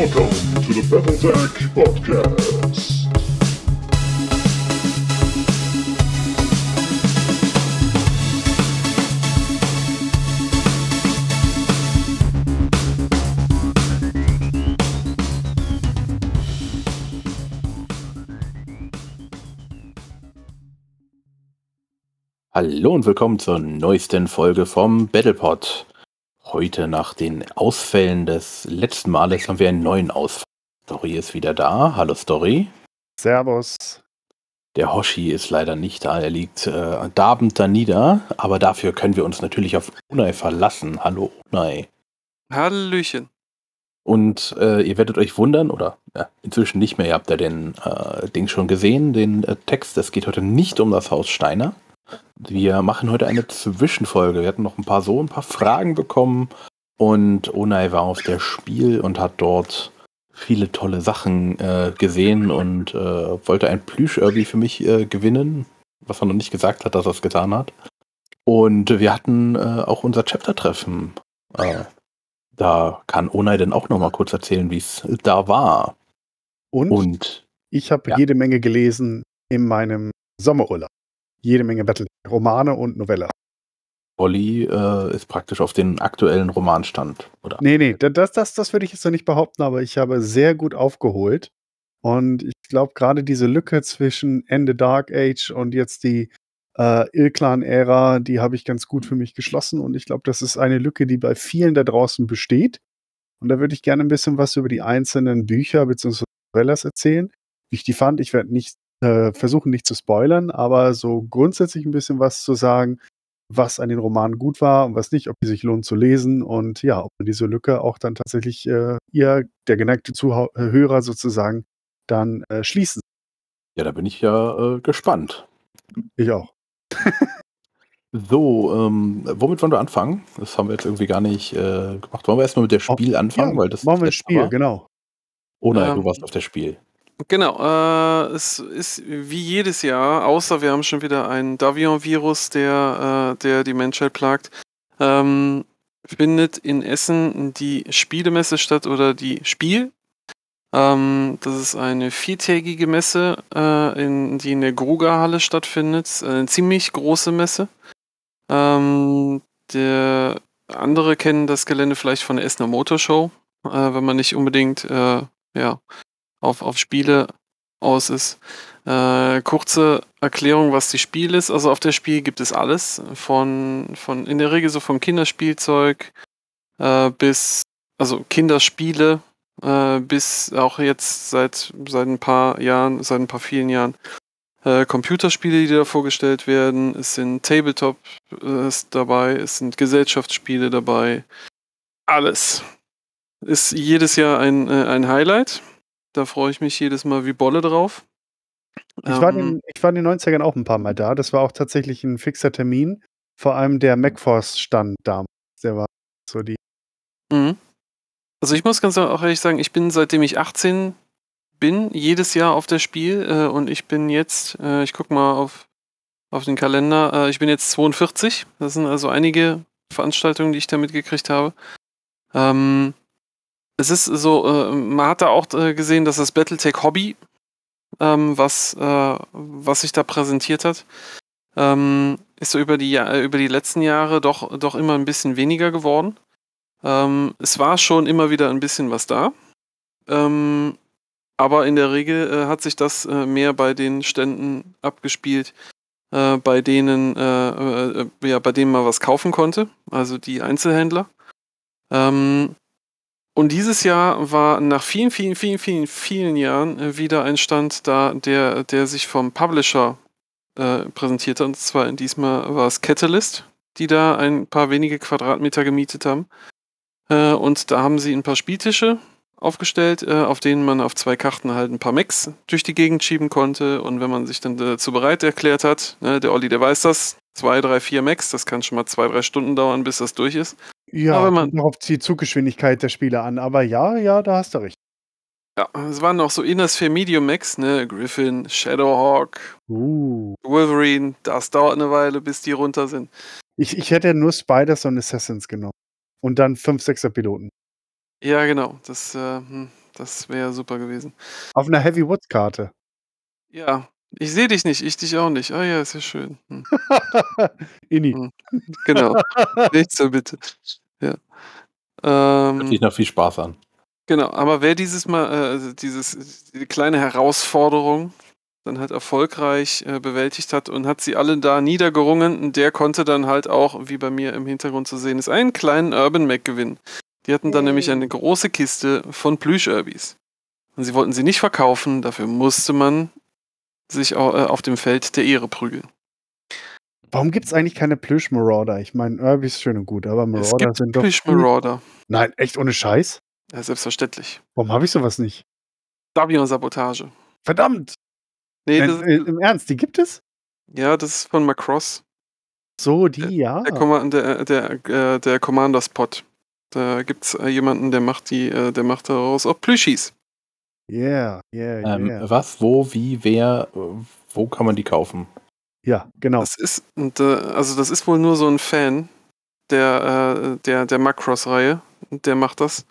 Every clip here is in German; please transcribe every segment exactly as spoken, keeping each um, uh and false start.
Welcome to the Battletech Podcast. Hallo und willkommen zur neuesten Folge vom Battlepod. Heute nach den Ausfällen des letzten Males haben wir einen neuen Ausfall. Story ist wieder da. Hallo Story. Servus. Der Hoshi ist leider nicht da. Er liegt äh, darbend da nieder. Aber dafür können wir uns natürlich auf Unai verlassen. Hallo Unai. Hallöchen. Und äh, ihr werdet euch wundern, oder ja, inzwischen nicht mehr, ihr habt ja den äh, Ding schon gesehen, den äh, Text. Es geht heute nicht um das Haus Steiner. Wir machen heute eine Zwischenfolge. Wir hatten noch ein paar so ein paar Fragen bekommen und Unai war auf der Spiel und hat dort viele tolle Sachen äh, gesehen und äh, wollte ein Plüsch-Irby für mich äh, gewinnen, was er noch nicht gesagt hat, dass er es getan hat. Und wir hatten äh, auch unser Chapter-Treffen. Äh, da kann Unai dann auch noch mal kurz erzählen, wie es da war. Und, und ich habe ja. jede Menge gelesen in meinem Sommerurlaub. Jede Menge Battle, Romane und Novelle. Olli äh, ist praktisch auf den aktuellen Romanstand, oder? Nee, nee, das, das, das würde ich jetzt noch nicht behaupten, aber ich habe sehr gut aufgeholt. Und ich glaube, gerade diese Lücke zwischen Ende Dark Age und jetzt die äh, Ilklan-Ära, die habe ich ganz gut für mich geschlossen. Und ich glaube, das ist eine Lücke, die bei vielen da draußen besteht. Und da würde ich gerne ein bisschen was über die einzelnen Bücher bzw. Novellas erzählen, wie ich die fand. Ich werde nicht äh, versuchen, nicht zu spoilern, aber so grundsätzlich ein bisschen was zu sagen, was an den Romanen gut war und was nicht, ob die sich lohnt zu lesen und ja, ob man diese Lücke auch dann tatsächlich äh, ihr, der geneigte Zuhörer sozusagen, dann äh, schließen. Ja, da bin ich ja äh, gespannt. Ich auch. So, ähm, womit wollen wir anfangen? Das haben wir jetzt irgendwie gar nicht äh, gemacht. Wollen wir erstmal mit der Spiel oh, anfangen? Ja, weil das machen wir ein letzte Spiel, war? genau. Oh nein, Ähm, du warst auf der Spiel. Genau, äh, es ist wie jedes Jahr, außer wir haben schon wieder ein Davion-Virus, der, äh, der die Menschheit plagt, ähm, findet in Essen die Spielemesse statt oder die Spiel. Ähm, das ist eine viertägige Messe, äh, in, die in der Gruger-Halle stattfindet. Eine ziemlich große Messe. Ähm, der andere kennen das Gelände vielleicht von der Essener Motorshow, äh, wenn man nicht unbedingt äh, ja, auf, auf Spiele aus ist. Äh, kurze Erklärung, was die Spiel ist. Also auf der Spiel gibt es alles. Von, von in der Regel so vom Kinderspielzeug äh, bis, also Kinderspiele, äh, bis auch jetzt seit, seit ein paar Jahren, seit ein paar vielen Jahren äh, Computerspiele, die da vorgestellt werden. Es sind Tabletop äh, ist dabei, es sind Gesellschaftsspiele dabei. Alles. Ist jedes Jahr ein, äh, ein Highlight. Da freue ich mich jedes Mal wie Bolle drauf. Ich war, Ähm, in, ich war in den neunzigern auch ein paar Mal da. Das war auch tatsächlich ein fixer Termin. Vor allem der MacForce-Stand damals. Der war so die. mhm. Also ich muss ganz auch ehrlich sagen, ich bin seitdem ich achtzehn bin, jedes Jahr auf der Spiel äh, und ich bin jetzt, äh, ich gucke mal auf, auf den Kalender, äh, ich bin jetzt zweiundvierzig. Das sind also einige Veranstaltungen, die ich da mitgekriegt habe. Ähm, es ist so, äh, man hat da auch äh, gesehen, dass das Battletech Hobby, ähm, was, äh, was sich da präsentiert hat, ähm, ist so über die, Ja- über die letzten Jahre doch, doch immer ein bisschen weniger geworden. Ähm, es war schon immer wieder ein bisschen was da. Ähm, aber in der Regel äh, hat sich das äh, mehr bei den Ständen abgespielt, äh, bei denen, äh, äh, ja, bei denen man was kaufen konnte, also die Einzelhändler. Ähm, und dieses Jahr war nach vielen, vielen, vielen, vielen, vielen Jahren äh, wieder ein Stand da, der, der sich vom Publisher äh, präsentiert hat. Und zwar diesmal war es Catalyst, die da ein paar wenige Quadratmeter gemietet haben. Äh, und da haben sie ein paar Spieltische aufgestellt, äh, auf denen man auf zwei Karten halt ein paar Mechs durch die Gegend schieben konnte. Und wenn man sich dann dazu bereit erklärt hat, ne, der Olli, der weiß das, zwei, drei, vier Mechs, das kann schon mal zwei, drei Stunden dauern, bis das durch ist. Ja, Aber man, darauf die Zuggeschwindigkeit der Spieler an. Aber ja, ja, da hast du recht. ja, es waren noch so Innersphere Medium Mechs, ne, Griffin, Shadowhawk, Uh. Wolverine, das dauert eine Weile, bis die runter sind. Ich, ich hätte nur Spiders und Assassins genommen. Und dann fünf, sechser Piloten. Ja, genau. Das, äh, hm, Das wäre super gewesen. Auf einer Heavy Woods Karte. Ja, ich sehe dich nicht, ich dich auch nicht. Ah ja, ist ja schön. Hm. Inni. Hm. Genau. Nicht so bitte. Ja. Hört Ähm, sich noch viel Spaß an. genau, aber wer dieses Mal, äh, also dieses, diese kleine Herausforderung dann halt erfolgreich äh, bewältigt hat und hat sie alle da niedergerungen, und der konnte dann halt auch, wie bei mir im Hintergrund zu sehen ist, einen kleinen Urban Mac gewinnen. Die hatten dann nämlich eine große Kiste von Plüsch-Urbis. Und sie wollten sie nicht verkaufen, dafür musste man sich au- äh, auf dem Feld der Ehre prügeln. Warum gibt es eigentlich keine Plüsch-Marauder? Ich meine, Irby ist schön und gut, aber Es Marauder gibt sind doch. Plüsch-Marauder. Nein, echt ohne Scheiß? Ja, selbstverständlich. Warum habe ich sowas nicht? Davion-Sabotage. Verdammt! Nee, Äh, das, äh, Im Ernst, die gibt es? ja, das ist von Macross. So, die, ja. Der, Comma- der, der, äh, der Commander-Spot. Da gibt's äh, jemanden, der macht die, äh, der macht daraus auch Plüschis. Yeah, yeah, Ähm, yeah. Was, wo, wie, wer, äh, wo kann man die kaufen? Ja, genau. Das ist, und, äh, also das ist wohl nur so ein Fan der, äh, der, der Macross-Reihe. Der macht das.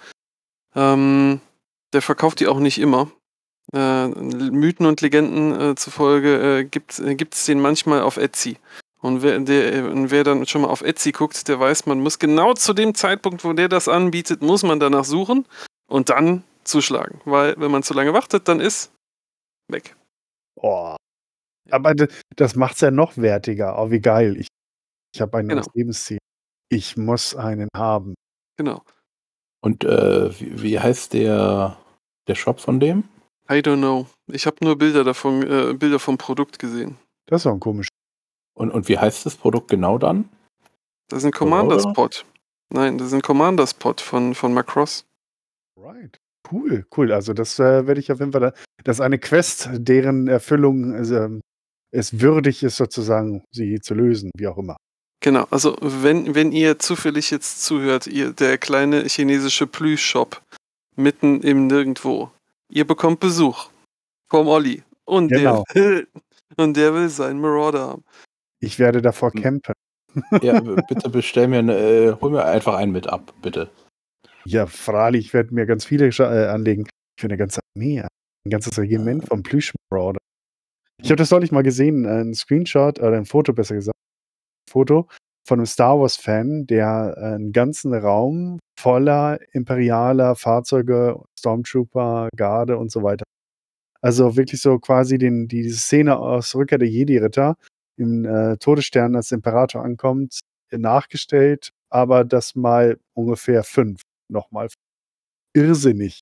Ähm, der verkauft die auch nicht immer. Äh, Mythen und Legenden äh, zufolge äh, gibt es den manchmal auf Etsy. Und wer, der, und wer dann schon mal auf Etsy guckt, der weiß, man muss genau zu dem Zeitpunkt, wo der das anbietet, muss man danach suchen und dann zuschlagen. Weil wenn man zu lange wartet, dann ist weg. Oh. Aber d- das macht es ja noch wertiger. Oh, wie geil. Ich, ich habe ein neues Genau. Lebensziel. Ich muss einen haben. Genau. Und äh, wie, wie heißt der, der Shop von dem? I don't know. Ich habe nur Bilder davon, äh, Bilder vom Produkt gesehen. Das ist doch ein komisch. Und, und wie heißt das Produkt genau dann? Das ist ein Commander-Spot. Nein, das ist ein Commander-Spot von, von Macross. Right. Cool, cool. Also das äh, werde ich auf jeden Fall. Da, das ist eine Quest, deren Erfüllung äh, es würdig ist, sozusagen, sie zu lösen, wie auch immer. Genau, also wenn, wenn ihr zufällig jetzt zuhört, ihr der kleine chinesische Plüsch-Shop mitten im Nirgendwo, ihr bekommt Besuch vom Olli und, Genau. der, will, und der will seinen Marauder haben. Ich werde davor Hm. campen. Ja, b- bitte bestell mir, eine, äh, hol mir einfach einen mit ab, bitte. Ja, freilich, ich werde mir ganz viele Scha- äh, anlegen. Ich will eine ganze Armee, ein ganzes Regiment vom Plüschmarauder. Ich habe das neulich mal gesehen, ein Screenshot, oder ein Foto besser gesagt, ein Foto von einem Star Wars-Fan, der einen ganzen Raum voller imperialer Fahrzeuge, Stormtrooper, Garde und so weiter. Also wirklich so quasi den, die diese Szene aus Rückkehr der Jedi-Ritter im äh, Todesstern, als der Imperator ankommt, äh, nachgestellt, aber das mal ungefähr fünf. Nochmal irrsinnig.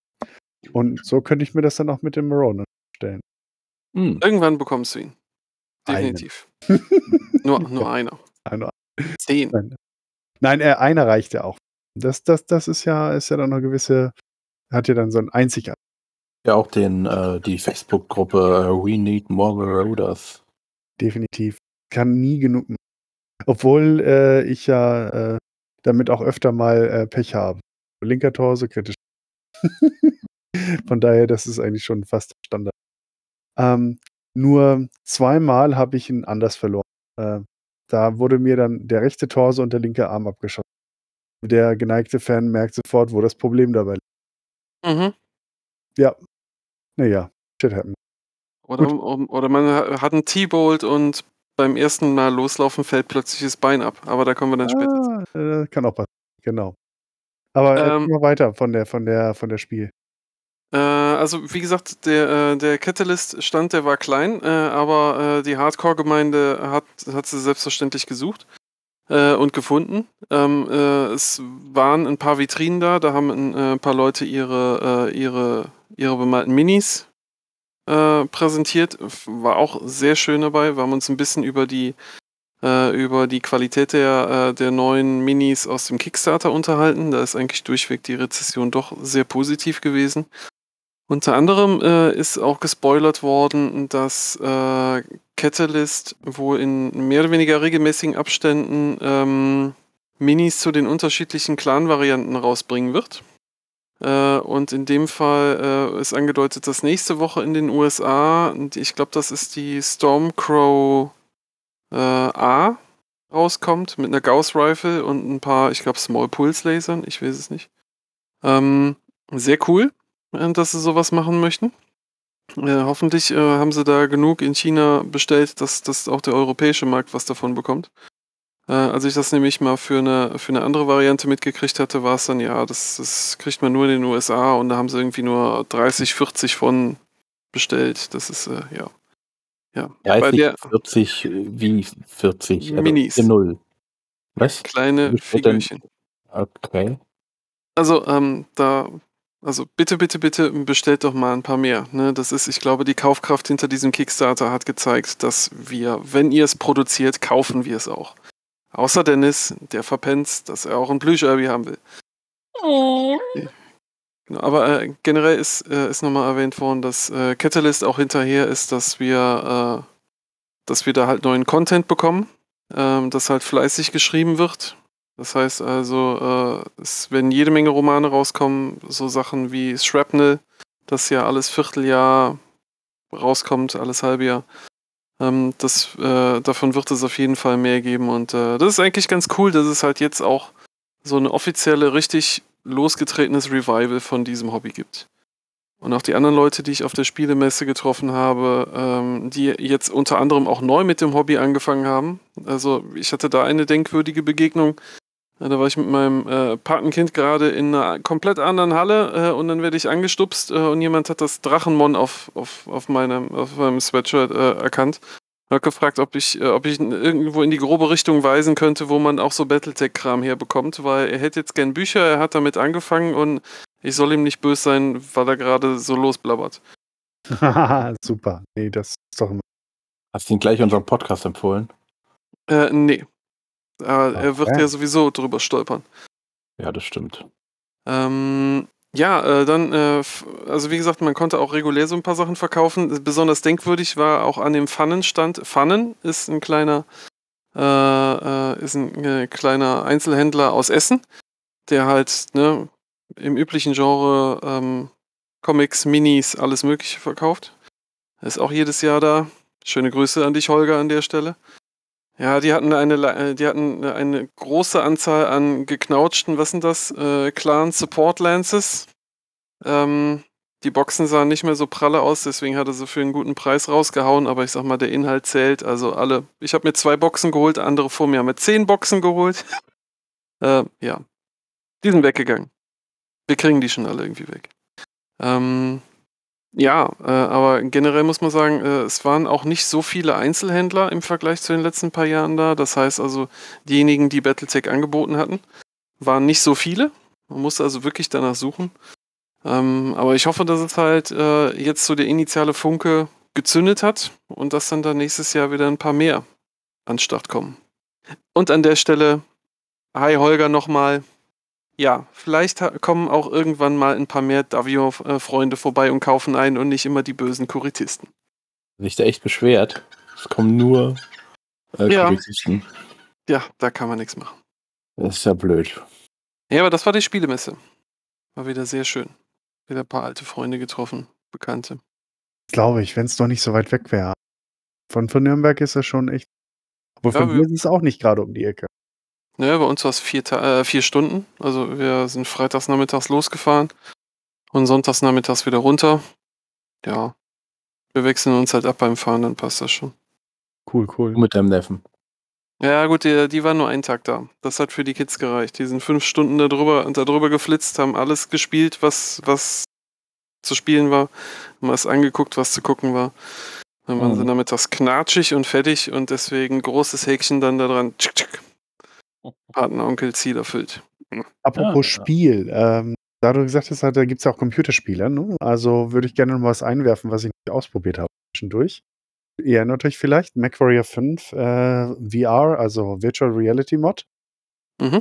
Und so könnte ich mir das dann auch mit dem Marauder stellen. Hm. Irgendwann bekommst du ihn. Einen. Definitiv. Nur, nur einer. Einer. Zehn. Nein, Nein äh, einer reicht ja auch. Das, das, das ist ja, ist ja dann eine gewisse, hat ja dann so ein Einzigartig. Ja, auch den, äh, die Facebook-Gruppe äh, We Need More Marauders. Definitiv. Kann nie genug. Obwohl äh, ich ja äh, damit auch öfter mal äh, Pech habe. Linker Torso kritisch. Von daher, das ist eigentlich schon fast Standard. Ähm, nur zweimal habe ich ihn anders verloren. Äh, da wurde mir dann der rechte Torso und der linke Arm abgeschossen. Der geneigte Fan merkt sofort, wo das Problem dabei liegt. Mhm. Ja. Naja, shit happened. Oder, Gut. um, oder man ha- hat einen T-Bolt und beim ersten Mal loslaufen fällt plötzlich das Bein ab. Aber da kommen wir dann später. Ah, äh, kann auch passieren. Genau. Aber Ähm, erzähl mal weiter von der, von der, von der Spiel. Äh, also wie gesagt, der, äh, der Catalyst-Stand, der war klein, äh, aber äh, die Hardcore-Gemeinde hat, hat sie selbstverständlich gesucht äh, und gefunden. Ähm, äh, es waren ein paar Vitrinen da, da haben ein äh, paar Leute ihre, äh, ihre, ihre bemalten Minis äh, präsentiert. War auch sehr schön dabei. Wir haben uns ein bisschen über die äh, über die Qualität der, äh, der neuen Minis aus dem Kickstarter unterhalten. Da ist eigentlich durchweg die Rezession doch sehr positiv gewesen. Unter anderem äh, ist auch gespoilert worden, dass äh, Catalyst wohl in mehr oder weniger regelmäßigen Abständen ähm, Minis zu den unterschiedlichen Clan-Varianten rausbringen wird. Äh, und in dem Fall äh, ist angedeutet, dass nächste Woche in den U S A, und ich glaube, das ist die Stormcrow äh, A, rauskommt mit einer Gauss-Rifle und ein paar, ich glaube, Small-Pulse-Lasern, ich weiß es nicht. Ähm, sehr cool. äh, dass sie sowas machen möchten. Äh, hoffentlich äh, haben sie da genug in China bestellt, dass, dass auch der europäische Markt was davon bekommt. Äh, als ich das nämlich mal für eine, für eine andere Variante mitgekriegt hatte, war es dann, ja, das, das kriegt man nur in den U S A und da haben sie irgendwie nur dreißig, vierzig von bestellt. Das ist, äh, ja. Ja, bei dreißig, der vierzig, äh, wie vierzig? Also Minis. vier null. Was? Kleine Wie steht denn- Figürchen. Okay. Also, ähm, da, also bitte, bitte, bitte bestellt doch mal ein paar mehr. Ne? Das ist, ich glaube, die Kaufkraft hinter diesem Kickstarter hat gezeigt, dass wir, wenn ihr es produziert, kaufen wir es auch. Außer Dennis, der verpennt, dass er auch ein Plüsch-Irby haben will. Genau, aber äh, generell ist, äh, ist nochmal erwähnt worden, dass äh, Catalyst auch hinterher ist, dass wir, äh, dass wir da halt neuen Content bekommen, ähm, dass halt fleißig geschrieben wird. Das heißt also, äh, es werden jede Menge Romane rauskommen, so Sachen wie Shrapnel, das ja alles Vierteljahr rauskommt, alles halbe Jahr. Ähm, das, äh, davon wird es auf jeden Fall mehr geben und äh, das ist eigentlich ganz cool, dass es halt jetzt auch so eine offizielle, richtig losgetretenes Revival von diesem Hobby gibt. Und auch die anderen Leute, die ich auf der Spielemesse getroffen habe, ähm, die jetzt unter anderem auch neu mit dem Hobby angefangen haben. Also ich hatte da eine denkwürdige Begegnung. Ja, da war ich mit meinem äh, Patenkind gerade in einer komplett anderen Halle äh, und dann werde ich angestupst äh, und jemand hat das Drachenmon auf, auf, auf, meinem, auf meinem Sweatshirt äh, erkannt. Hat gefragt, ob ich, äh, ob ich irgendwo in die grobe Richtung weisen könnte, wo man auch so Battletech-Kram herbekommt, weil er hätte jetzt gern Bücher, er hat damit angefangen und ich soll ihm nicht böse sein, weil er gerade so losblabbert. Super. Nee, das ist doch immer. Hast du ihn gleich unseren Podcast empfohlen? Äh, nee. Äh, er wird Okay. ja sowieso drüber stolpern. Ja, das stimmt. Ähm, ja, äh, dann, äh, f- also wie gesagt, man konnte auch regulär so ein paar Sachen verkaufen. Besonders denkwürdig war auch an dem Pfannenstand. Pfannen ist ein kleiner, äh, äh, ist ein äh, kleiner Einzelhändler aus Essen, der halt, ne, im üblichen Genre ähm, Comics, Minis, alles Mögliche verkauft. Er ist auch jedes Jahr da. Schöne Grüße an dich, Holger, an der Stelle. Ja, die hatten eine, Le- äh, die hatten eine große Anzahl an geknautschten, was sind das? Äh, Clan Support Lances. Ähm, die Boxen sahen nicht mehr so pralle aus, deswegen hat er sie für einen guten Preis rausgehauen, aber ich sag mal, der Inhalt zählt. Also alle. Ich habe mir zwei Boxen geholt, andere vor mir haben mir zehn Boxen geholt. äh, ja. Die sind weggegangen. Wir kriegen die schon alle irgendwie weg. Ähm, ja, äh, aber generell muss man sagen, äh, es waren auch nicht so viele Einzelhändler im Vergleich zu den letzten paar Jahren da. Das heißt also, diejenigen, die Battletech angeboten hatten, waren nicht so viele. Man musste also wirklich danach suchen. Ähm, aber ich hoffe, dass es halt äh, jetzt so der initiale Funke gezündet hat und dass dann da nächstes Jahr wieder ein paar mehr an den Start kommen. Und an der Stelle, hi Holger nochmal. Ja, vielleicht ha- kommen auch irgendwann mal ein paar mehr Davio-Freunde vorbei und kaufen ein und nicht immer die bösen Kuritisten. Sich da echt beschwert. Es kommen nur äh, Ja. Kuritisten. Ja, da kann man nichts machen. Das ist ja blöd. Ja, aber das war die Spielemesse. War wieder sehr schön. Wieder ein paar alte Freunde getroffen, Bekannte. Glaube ich, wenn es doch nicht so weit weg wäre. Von, von Nürnberg ist das schon echt. Aber Ja, von wir- hier ist es auch nicht gerade um die Ecke. Naja, bei uns war es vier, Ta- äh, vier Stunden. Also wir sind freitags nachmittags losgefahren und sonntags nachmittags wieder runter. Ja, wir wechseln uns halt ab beim Fahren, dann passt das schon. Cool, cool. Du mit deinem Neffen. Ja gut, die, die waren nur einen Tag da. Das hat für die Kids gereicht. Die sind fünf Stunden da drüber, da drüber geflitzt, haben alles gespielt, was, was zu spielen war. Haben was angeguckt, was zu gucken war. Dann waren Mhm. sie nachmittags knatschig und fertig und deswegen großes Häkchen dann da dran. Tschick, tschick. Patenonkel Ziel erfüllt. Apropos Ja. Spiel, ähm, da du gesagt hast, da gibt es ja auch Computerspiele, ne? Also würde ich gerne noch was einwerfen, was ich nicht ausprobiert habe zwischendurch. Ihr erinnert euch vielleicht, MechWarrior fünf äh, V R, also Virtual Reality Mod. Mhm.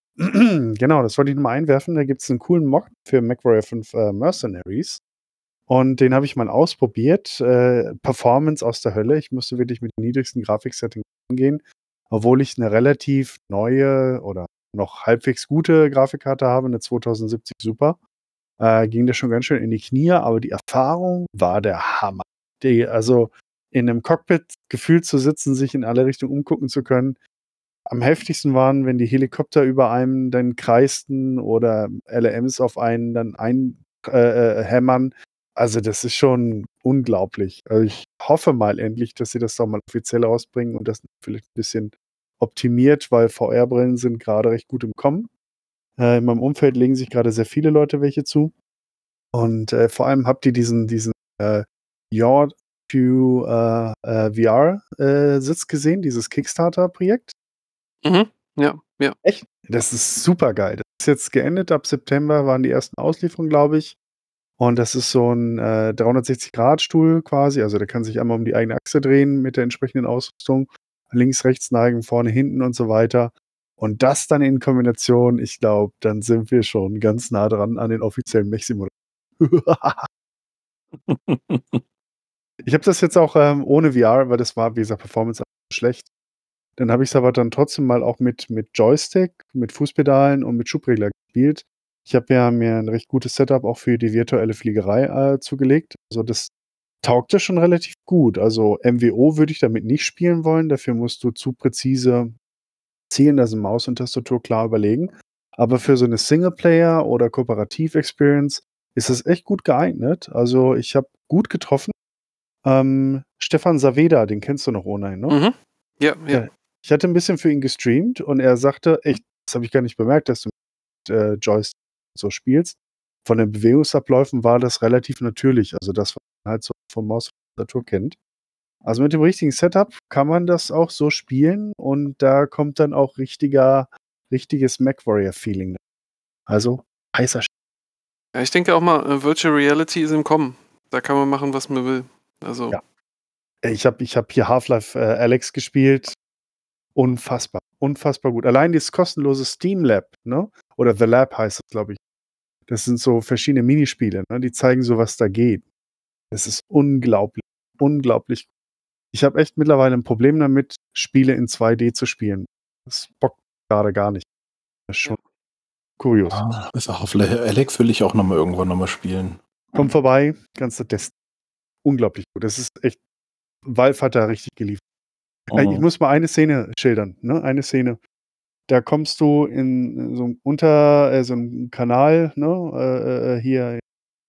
Genau, das wollte ich nochmal einwerfen. Da gibt es einen coolen Mod für MechWarrior fünf äh, Mercenaries. Und den habe ich mal ausprobiert. Äh, Performance aus der Hölle. Ich musste wirklich mit den niedrigsten Grafiksettings umgehen, obwohl ich eine relativ neue oder noch halbwegs gute Grafikkarte habe, eine zwanzig siebzig Super. Äh, ging das schon ganz schön in die Knie, aber die Erfahrung war der Hammer. Die, also in einem Cockpit gefühlt zu sitzen, sich in alle Richtungen umgucken zu können. Am heftigsten waren, wenn die Helikopter über einem dann kreisten oder L R Ms auf einen dann äh, äh, hämmern. Also das ist schon unglaublich. Also ich hoffe mal endlich, dass sie das doch mal offiziell rausbringen und das vielleicht ein bisschen optimiert, weil V R-Brillen sind gerade recht gut im Kommen. Äh, in meinem Umfeld legen sich gerade sehr viele Leute welche zu. Und äh, vor allem habt ihr diesen, diesen äh, Your to äh, äh, V R-Sitz gesehen, dieses Kickstarter-Projekt? Mhm. Ja, ja. Echt? Das ist super geil. Das ist jetzt geendet. Ab September waren die ersten Auslieferungen, glaube ich. Und das ist so ein äh, dreihundertsechzig-Grad-Stuhl quasi. Also der kann sich einmal um die eigene Achse drehen mit der entsprechenden Ausrüstung. Links, rechts neigen, vorne, hinten und so weiter. Und das dann in Kombination, ich glaube, dann sind wir schon ganz nah dran an den offiziellen Mech-Simulator. Ich habe das jetzt auch ähm, ohne V R, weil das war, wie gesagt, Performance schlecht. Dann habe ich es aber dann trotzdem mal auch mit, mit Joystick, mit Fußpedalen und mit Schubregler gespielt. Ich habe ja mir ein recht gutes Setup auch für die virtuelle Fliegerei äh, zugelegt. Also das taugte schon relativ gut. Also M W O würde ich damit nicht spielen wollen. Dafür musst du zu präzise zielen, also Maus und Tastatur klar überlegen. Aber für so eine Singleplayer- oder Kooperativ-Experience ist das echt gut geeignet. Also ich habe gut getroffen. Ähm, Stefan Saveda, den kennst du noch ohnehin, ne? Mhm. Ja, ja. Ja, ich hatte ein bisschen für ihn gestreamt und er sagte, echt, das habe ich gar nicht bemerkt, dass du mit äh, Joystick so spielst. Von den Bewegungsabläufen war das relativ natürlich. Also das, was man halt so vom Maus und Tastatur kennt. Also mit dem richtigen Setup kann man das auch so spielen und da kommt dann auch richtiger, richtiges MechWarrior-Feeling. Also heißer Sch Ja, ich denke auch mal, äh, Virtual Reality ist im Kommen. Da kann man machen, was man will. Also, Ja. Ich habe ich hab hier Half-Life äh, Alyx gespielt. Unfassbar, unfassbar gut. Allein dieses kostenlose Steam Lab, ne? Oder The Lab heißt es, glaube ich. Das sind so verschiedene Minispiele, ne? Die zeigen so, was da geht. Das ist unglaublich, unglaublich. Ich habe echt mittlerweile ein Problem damit, Spiele in zwei D zu spielen. Das bockt gerade gar nicht. Das ist schon kurios. Ah, das auch auf Alex will ich auch noch mal irgendwann noch mal spielen. Komm vorbei, kannst du testen. Unglaublich gut. Das ist echt, Valve hat da richtig geliefert. Äh, Ich Mhm. muss mal eine Szene schildern, ne? Eine Szene. Da kommst du in so 'n unter äh, so 'n Kanal, ne, äh, äh, hier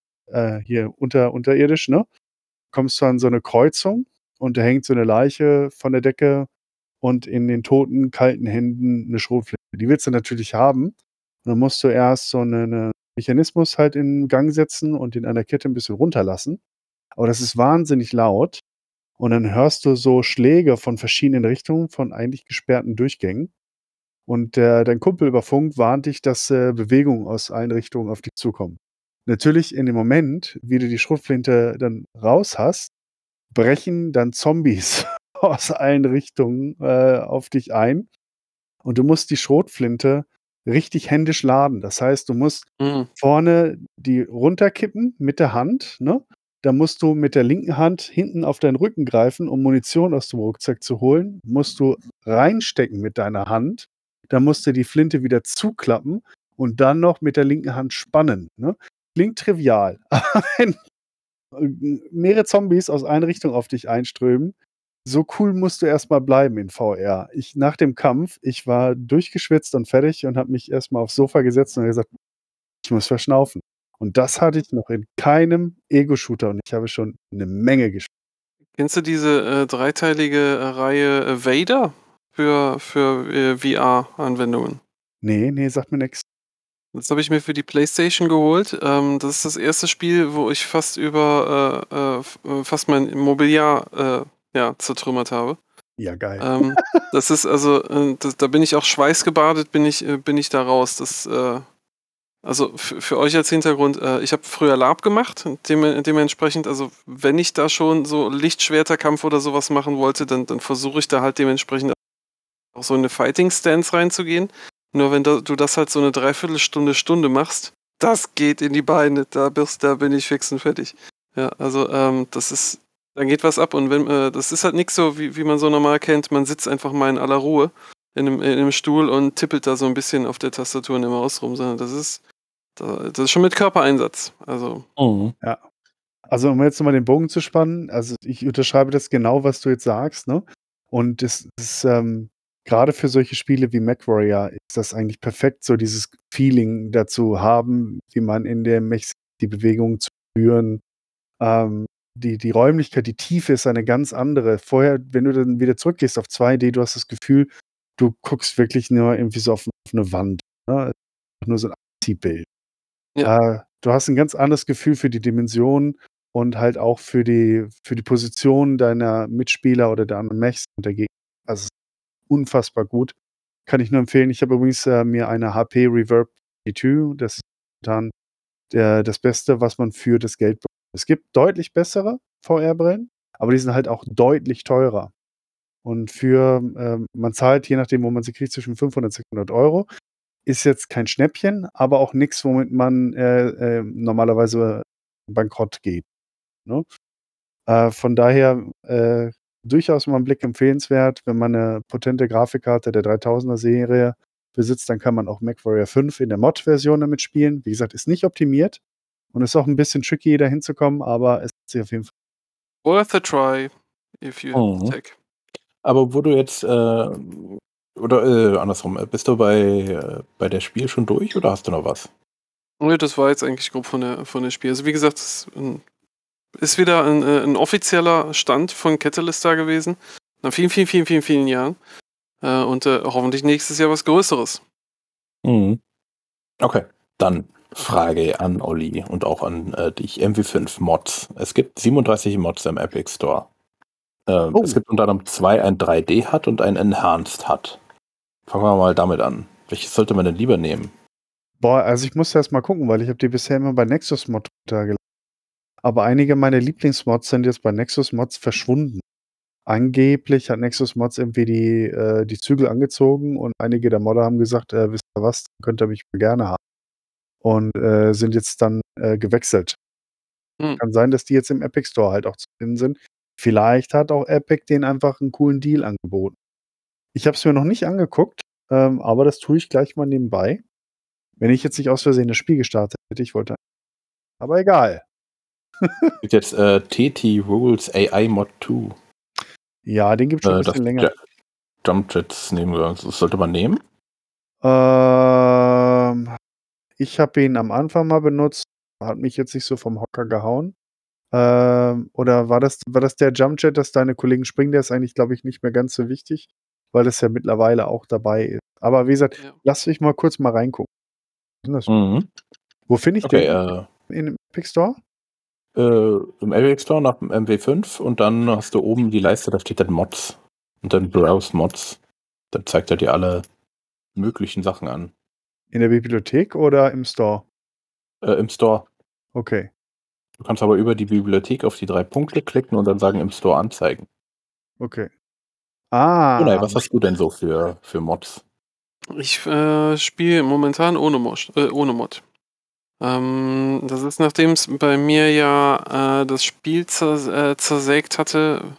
äh, hier unter unterirdisch, ne? Kommst du an so 'ne Kreuzung und da hängt so 'ne Leiche von der Decke und in den toten, kalten Händen 'ne Schrotflinte. Die willst du natürlich haben. Und dann musst du erst so 'ne 'ne Mechanismus halt in Gang setzen und den an der Kette 'n bisschen runterlassen. Aber das ist wahnsinnig laut und dann hörst du so Schläge von verschiedenen Richtungen von eigentlich gesperrten Durchgängen. Und der dein Kumpel über Funk warnt dich, dass, äh, Bewegungen aus allen Richtungen auf dich zukommen. Natürlich in dem Moment, wie du die Schrotflinte dann raus hast, brechen dann Zombies aus allen Richtungen, äh, auf dich ein und du musst die Schrotflinte richtig händisch laden. Das heißt, du musst mhm. vorne die runterkippen mit der Hand, ne? Dann musst du mit der linken Hand hinten auf deinen Rücken greifen, um Munition aus dem Rucksack zu holen. Musst du reinstecken mit deiner Hand. Dann musst du die Flinte wieder zuklappen und dann noch mit der linken Hand spannen, ne? Klingt trivial, aber wenn äh, mehrere Zombies aus einer Richtung auf dich einströmen, so cool musst du erst mal bleiben in V R. Ich nach dem Kampf, ich war durchgeschwitzt und fertig und habe mich erst mal aufs Sofa gesetzt und gesagt: „Ich muss verschnaufen." Und das hatte ich noch in keinem Ego-Shooter und ich habe schon 'ne Menge gespielt. Kennst du diese äh, dreiteilige äh, Reihe äh, Vader für, für äh, V R-Anwendungen? Ne, ne, sagt mir nix. Das habe ich mir für die PlayStation geholt. Ähm, das ist das erste Spiel, wo ich fast über äh, äh, f- äh, fast mein Mobiliar äh, ja, zertrümmert habe. Ja, geil. Ähm, das ist also, äh, das, da bin ich auch schweißgebadet, bin ich, äh, bin ich da raus. Das, äh, also f- für euch als Hintergrund, äh, ich habe früher LARP gemacht, dem, dementsprechend, also wenn ich da schon so Lichtschwerterkampf oder sowas machen wollte, dann, dann versuche ich da halt dementsprechend auch so in eine Fighting-Stance reinzugehen. Nur wenn da, du das halt so eine Dreiviertelstunde, Stunde machst, das geht in die Beine, da, bist, da bin ich fix und fertig. Ja, also ähm, das ist, da geht was ab und wenn, äh, das ist halt nichts so, wie, wie man so normal kennt, man sitzt einfach mal in aller Ruhe in einem, in einem Stuhl und tippelt da so ein bisschen auf der Tastatur und im Maus rum, sondern das ist, das ist schon mit Körpereinsatz. Also, Mhm. Ja. Also, um jetzt noch mal den Bogen zu spannen, also, ich unterschreibe das genau, was du jetzt sagst, ne? Und das ist, ähm grade für solche Spiele wie MechWarrior ist das eigentlich perfekt, so dieses Feeling dazu haben, wie man in der Mech die Bewegungen zu spüren. Ähm, die die Räumlichkeit, die Tiefe ist eine ganz andere. Vorher, wenn du dann wieder zurückgehst auf zwei D, du hast das Gefühl, du guckst wirklich nur irgendwie so auf auf 'ne Wand, ne? Nur so 'n Abziehbild. Ja. Äh, du hast 'n ganz anderes Gefühl für die Dimensionen und halt auch für die für die Position deiner Mitspieler oder der anderen Mechs und der Gegner. Also, unfassbar gut. Kann ich nur empfehlen. Ich habe übrigens, äh, mir eine H P Reverb G zwei, das ist momentan der das Beste, was man für das Geld bekommt. Es gibt deutlich bessere V R-Brillen, aber die sind halt auch deutlich teurer. Und für ähm, man zahlt, je nachdem, wo man sie kriegt, zwischen fünfhundert, sechshundert Euro. Ist jetzt kein Schnäppchen, aber auch nix, womit man, äh, äh, normalerweise bankrott geht, ne? Äh, von daher, äh, durchaus mal 'n Blick empfehlenswert. Wenn man 'ne potente Grafikkarte der dreitausender-Serie besitzt, dann kann man auch MechWarrior fünf in der Mod-Version damit spielen. Wie gesagt, ist nicht optimiert und ist auch 'n bisschen tricky, da hinzukommen, aber es lohnt sich auf jeden Fall. Worth a try if you have the Mhm. tech. Aber wo du jetzt, äh oder, äh, andersrum, bist du bei äh, bei der Spiel schon durch oder hast du noch was? Ne, das war jetzt eigentlich grob von der von der Spiel. Also, wie gesagt, das, hm, ist wieder 'n äh, 'n offizieller Stand von Catalyst da gewesen. Nach vielen, vielen, vielen, vielen, vielen Jahren. Äh, und, äh, hoffentlich nächstes Jahr was Größeres. Mhm. Okay, dann Frage an Olli und auch an, äh, dich. M W fünf Mods. Es gibt siebenunddreißig Mods im Epic Store. Ähm, Oh. es gibt unter anderem zwei, ein drei D H U D und ein Enhanced H U D. Fangen wir mal damit an. Welches sollte man denn lieber nehmen? Boah, also, ich muss erst mal gucken, weil ich habe die bisher immer bei Nexus Mod runtergeladen. Aber einige meiner Lieblingsmods sind jetzt bei Nexus Mods verschwunden. Angeblich hat Nexus Mods irgendwie die äh, die Zügel angezogen und einige der Modder haben gesagt: „Äh, wisst ihr was, könnt ihr mich gerne haben." Und, äh, sind jetzt dann, äh, gewechselt. Hm. Kann sein, dass die jetzt im Epic Store halt auch zu finden sind. Vielleicht hat auch Epic denen einfach 'n coolen Deal angeboten. Ich habe es mir noch nicht angeguckt, ähm, aber das tue ich gleich mal nebenbei. Wenn ich jetzt nicht aus Versehen das Spiel gestartet hätte, ich wollte aber egal. Gibt jetzt, äh, T T Rules A I Mod zwei. Ja, den gibt's schon 'n Äh, das bisschen länger. Ja Jump Jets nehmen wir. Das sollte man nehmen? Ähm, ich habe ihn am Anfang mal benutzt, hat mich jetzt nicht so vom Hocker gehauen. Ähm, oder war das war das der Jump Jet, dass deine Kollegen springen? Der ist eigentlich, glaube ich, nicht mehr ganz so wichtig, weil das ja mittlerweile auch dabei ist. Aber wie gesagt, Ja. lass mich mal kurz mal reingucken. Mhm. Wo finde ich Okay, den? äh In im Epic Store? Äh, im Epic Store nach dem M W fünf und dann hast du oben die Leiste, da steht dann Mods und dann Browse Mods. Dann zeigt er dir alle möglichen Sachen an. In der Bibliothek oder im Store? Äh, im Store. Okay. Du kannst aber über die Bibliothek auf die drei Punkte klicken und dann sagen im Store anzeigen. Okay. Gunnar, Ah. was hast du denn so für für Mods? Ich, äh, spiele momentan ohne Mosch äh, ohne Mod. Ähm, das ist, nachdem's bei mir ja, äh, das Spiel zers äh, zersägt hatte,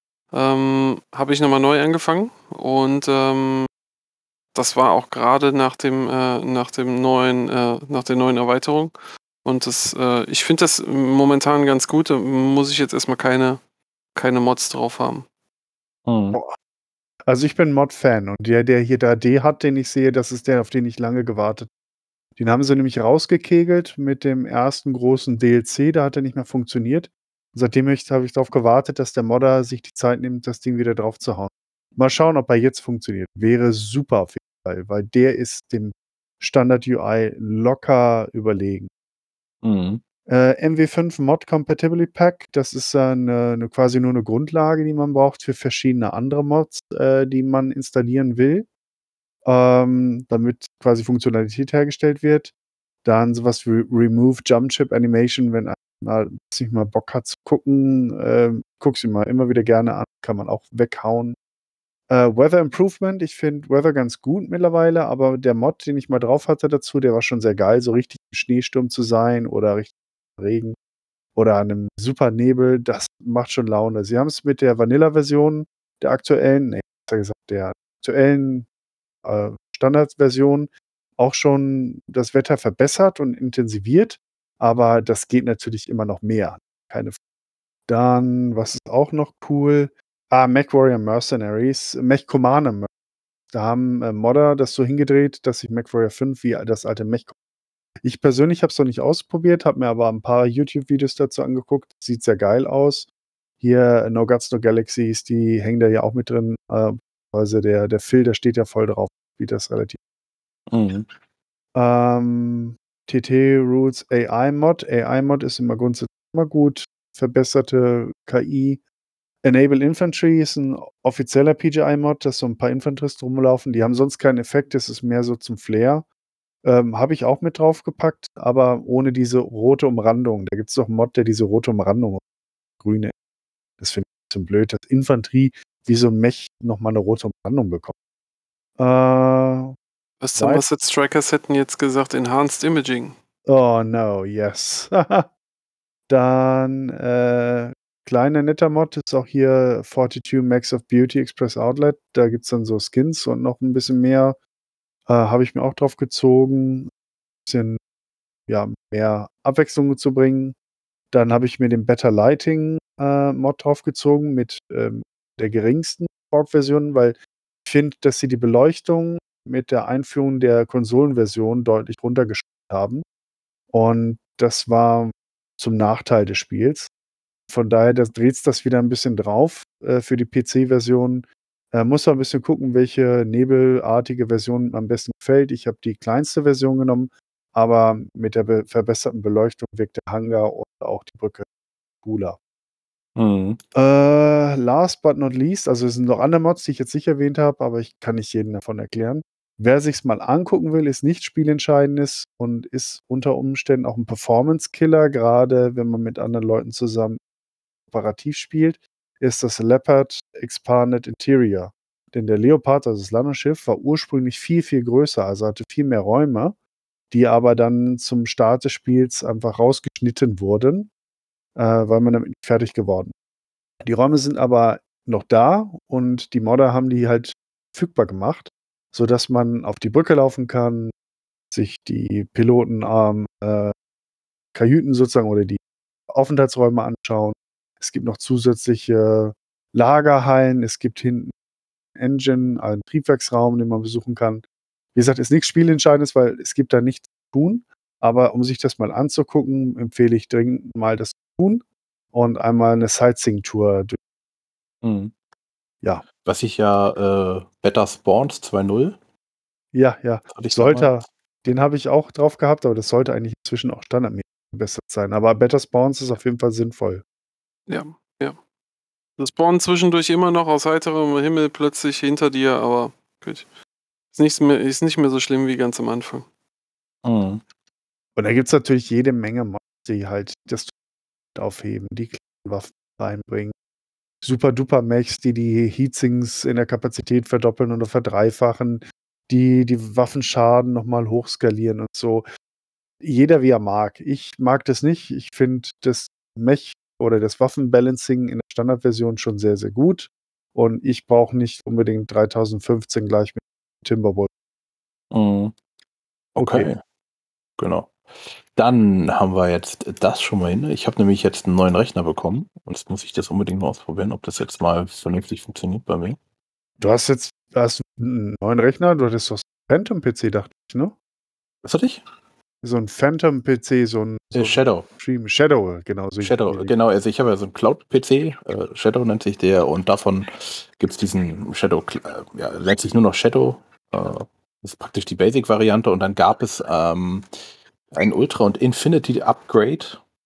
ähm, habe ich noch mal neu angefangen und, ähm, das war auch grade nach dem äh, nach dem neuen äh, nach der neuen Erweiterung. Und das äh, ich finde das momentan ganz gut. Da muss ich jetzt erst mal keine keine Mods drauf haben. Mhm. Boah. Also, ich bin Mod-Fan und der, der hier da D hat, den ich sehe, das ist der, auf den ich lange gewartet. Den haben sie nämlich rausgekegelt mit dem ersten großen D L C, da hat er nicht mehr funktioniert. Seitdem habe ich habe ich drauf gewartet, dass der Modder sich die Zeit nimmt, das Ding wieder draufzuhauen. Mal schauen, ob er jetzt funktioniert. Wäre super auf jeden Fall, weil der ist dem Standard-U I locker überlegen. Mhm. Äh, M W fünf Mod Compatibility Pack, das ist, äh, 'ne 'ne quasi nur 'ne Grundlage, die man braucht für verschiedene andere Mods, äh, die man installieren will, ähm, damit quasi Funktionalität hergestellt wird. Dann so was wie Remove Jump Chip Animation, wenn einer mal nicht mal Bock hat zu gucken, ähm, gucke sie mir immer wieder gerne an, kann man auch weghauen. Äh, Weather Improvement, ich finde Weather ganz gut mittlerweile, aber der Mod, den ich mal drauf hatte dazu, der war schon sehr geil, so richtig im Schneesturm zu sein oder richtig Regen oder an 'nem super Nebel, das macht schon Laune. Sie haben's mit der Vanilla-Version der aktuellen ne, besser gesagt, der aktuellen, äh, Standardversion auch schon das Wetter verbessert und intensiviert, aber das geht natürlich immer noch mehr, keine F Dann, was ist auch noch cool? Ah, MechWarrior Mercenaries, Mech Commander Mer da haben, äh, Modder das so hingedreht, dass sich MechWarrior fünf wie das alte Mech Ich persönlich habe es noch nicht ausprobiert, habe mir aber ein paar YouTube-Videos dazu angeguckt. Sieht sehr geil aus. Hier No Guts, No Galaxies, die hängen da ja auch mit drin. Äh, also der, der Phil, der steht ja voll drauf, wie das relativ. Mhm. Ähm, T T Rules A I-Mod. A I-Mod ist immer grundsätzlich immer gut. Verbesserte K I. Enable Infantry ist ein offizieller P G I-Mod, dass so ein paar Infanteristen rumlaufen. Die haben sonst keinen Effekt, das ist mehr so zum Flair. Ähm, habe ich auch mit draufgepackt, aber ohne diese rote Umrandung. Da gibt es doch einen Mod, der diese rote Umrandung grüne. Das finde ich ein bisschen blöd, dass Infanterie wie so ein Mech nochmal eine rote Umrandung bekommt. Äh, Was Weit- was jetzt Strikers hätten jetzt gesagt, Enhanced Imaging. oh no, yes. Dann äh, kleiner netter Mod ist auch hier zweiundvierzig Max of Beauty Express Outlet. Da gibt es dann so Skins und noch ein bisschen mehr. Äh, Habe ich mir auch drauf gezogen. Ein bisschen ja, mehr Abwechslung zu bringen. Dann habe ich mir den Better Lighting äh, Mod draufgezogen mit ähm, der geringsten Borg-Version, weil ich finde, dass sie die Beleuchtung mit der Einführung der Konsolenversion deutlich runtergeschraubt haben. Und das war zum Nachteil des Spiels. Von daher dreht es das wieder ein bisschen drauf äh, für die P C-Version. Äh, muss man ein bisschen gucken, welche nebelartige Version am besten gefällt. Ich habe die kleinste Version genommen, aber mit der be verbesserten Beleuchtung wirkt der Hangar und auch die Brücke cooler. Mhm. Äh, last but not least, also es sind noch andere Mods, die ich jetzt nicht erwähnt habe, aber ich kann nicht jeden davon erklären. Wer sich's mal angucken will, ist nicht spielentscheidendes und ist unter Umständen auch ein Performance-Killer, gerade wenn man mit anderen Leuten zusammen operativ spielt, ist das Leopard Expanded Interior. Denn der Leopard, also das Landungsschiff, war ursprünglich viel, viel größer, also hatte viel mehr Räume, die aber dann zum Start des Spiels einfach rausgeschnitten wurden, äh, weil man damit nicht fertig geworden ist. Die Räume sind aber noch da und die Modder haben die halt verfügbar gemacht, sodass man auf die Brücke laufen kann, sich die Piloten ähm, äh, Kajüten sozusagen oder die Aufenthaltsräume anschauen. Es gibt noch zusätzliche Lagerhallen. Es gibt hinten Engine, einen Triebwerksraum, den man besuchen kann. Wie gesagt, ist nichts Spielentscheidendes, weil es gibt da nichts zu tun. Aber um sich das mal anzugucken, empfehle ich dringend mal das zu tun und einmal eine Sightseeing-Tour durch. Mhm. Ja. Was ich ja äh, Better Spawns zwei Punkt null. Ja, ja. Hatte ich Sollte, damals. den habe ich auch drauf gehabt, aber das sollte eigentlich inzwischen auch standardmäßig besser sein. Aber Better Spawns ist auf jeden Fall sinnvoll. Ja, ja. Das spawnen zwischendurch immer noch aus heiterem Himmel plötzlich hinter dir, aber gut. Ist nicht mehr, ist nicht mehr so schlimm wie ganz am Anfang. Mhm. Und da gibt es natürlich jede Menge Mods, die halt das aufheben, die kleinen Waffen reinbringen. Super duper Mechs, die die Heatsinks in der Kapazität verdoppeln oder verdreifachen, die die Waffenschaden nochmal hochskalieren und so. Jeder wie er mag. Ich mag das nicht. Ich finde das Mech oder das Waffenbalancing in der Standardversion schon sehr, sehr gut. Und ich brauche nicht unbedingt dreitausendfünfzehn gleich mit Timberwolf. Mhm. Okay. Okay. Genau. Dann haben wir jetzt das schon mal hin. Ich habe nämlich jetzt einen neuen Rechner bekommen. Und jetzt muss ich das unbedingt mal ausprobieren, ob das jetzt mal vernünftig funktioniert bei mir. Du hast jetzt hast einen neuen Rechner, du hattest doch so einen Phantom-P C, dachte ich, ne? Was hatte ich? So ein Phantom-P C, so ein, so Äh, ein Shadow. Stream. Shadow, genau. So Shadow, genau. Also ich habe ja so einen Cloud-P C, äh, Shadow nennt sich der, und davon gibt es diesen Shadow, äh, ja, nennt sich nur noch Shadow. Äh, das ist praktisch die Basic-Variante. Und dann gab es ähm, ein Ultra- und Infinity-Upgrade.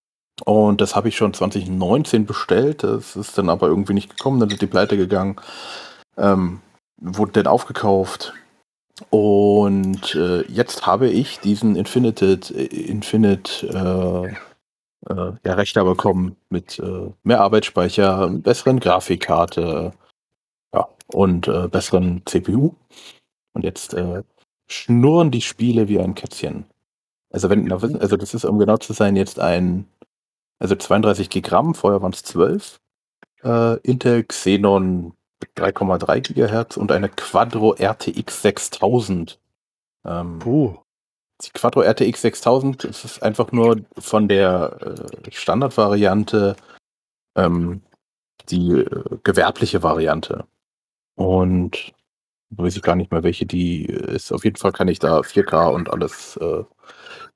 Und das habe ich schon zwanzig neunzehn bestellt. Das ist dann aber irgendwie nicht gekommen. Dann sind die pleite gegangen. Ähm, wurde dann aufgekauft. Und äh, jetzt habe ich diesen Infinite, Infinite äh, äh, ja, Rechner bekommen mit äh, mehr Arbeitsspeicher, besseren Grafikkarte, ja, und äh, besseren C P U. Und jetzt äh, schnurren die Spiele wie ein Kätzchen. Also wenn, also das ist, um genau zu sein, jetzt ein, also zweiunddreißig Gigabyte, vorher waren es zwölf, äh, Intel Xenon drei Komma drei Gigahertz und eine Quadro R T X sechstausend. Ähm, Puh. Die Quadro R T X sechstausend, das ist einfach nur von der äh, Standardvariante ähm, die äh, gewerbliche Variante. Und weiß ich gar nicht mehr, welche die ist. Auf jeden Fall kann ich da vier K und alles äh,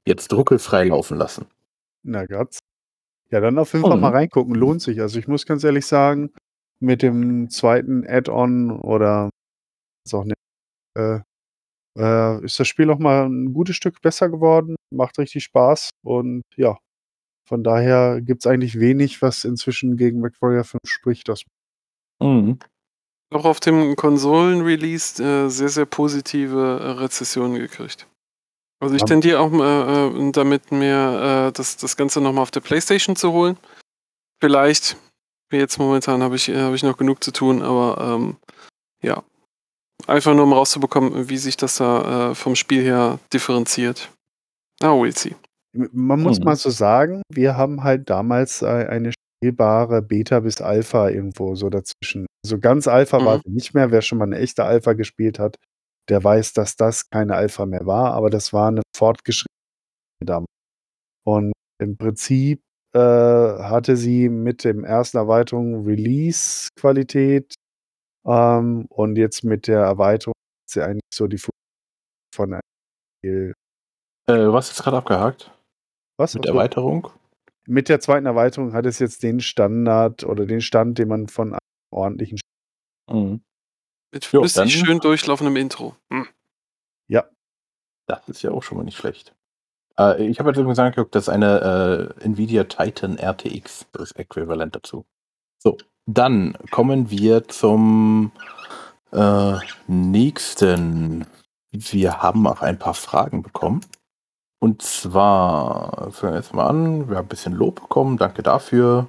jetzt ruckelfrei laufen lassen. Na Gott. Ja, dann auf jeden Fall Mhm. mal reingucken, lohnt sich. Also ich muss ganz ehrlich sagen, mit dem zweiten Add-on oder ist auch nicht, äh, äh, ist das Spiel auch mal ein gutes Stück besser geworden, macht richtig Spaß und ja, von daher gibt es eigentlich wenig, was inzwischen gegen MechWarrior fünf spricht. Das Mhm. Auch auf dem Konsolen-Release äh, sehr, sehr positive äh, Rezessionen gekriegt. Also ich Ja. tendiere auch äh, äh, damit mir äh, das, das Ganze nochmal auf der PlayStation zu holen. Vielleicht, wie jetzt momentan habe ich, äh, hab ich noch genug zu tun, aber ähm, ja. Einfach nur um rauszubekommen, wie sich das da äh, vom Spiel her differenziert. Ah, we'll see. Man muss Mhm. mal so sagen, wir haben halt damals äh, eine spielbare Beta bis Alpha irgendwo so dazwischen. So ganz Alpha war Mhm. sie nicht mehr. Wer schon mal eine echte Alpha gespielt hat, der weiß, dass das keine Alpha mehr war, aber das war eine fortgeschrittene damals. Und im Prinzip äh, hatte sie mit dem ersten Erweiterung Release-Qualität ähm, und jetzt mit der Erweiterung hat sie eigentlich so die Funktion von einem Spiel. Äh, was ist gerade abgehakt? Was? Mit Ach so. Erweiterung? Mit der zweiten Erweiterung hat es jetzt den Standard oder den Stand, den man von einem ordentlichen Spiel. Mhm. Mit Jo, flüssig dann- schön durchlaufendem Intro. Hm. Ja, Das ist ja auch schon mal nicht schlecht. Äh, ich habe jetzt übrigens angeguckt, das ist eine äh, Nvidia Titan R T X, das ist äquivalent dazu. So, dann kommen wir zum äh, nächsten. Wir haben auch ein paar Fragen bekommen. Und zwar, fangen wir jetzt mal an, wir haben ein bisschen Lob bekommen, danke dafür.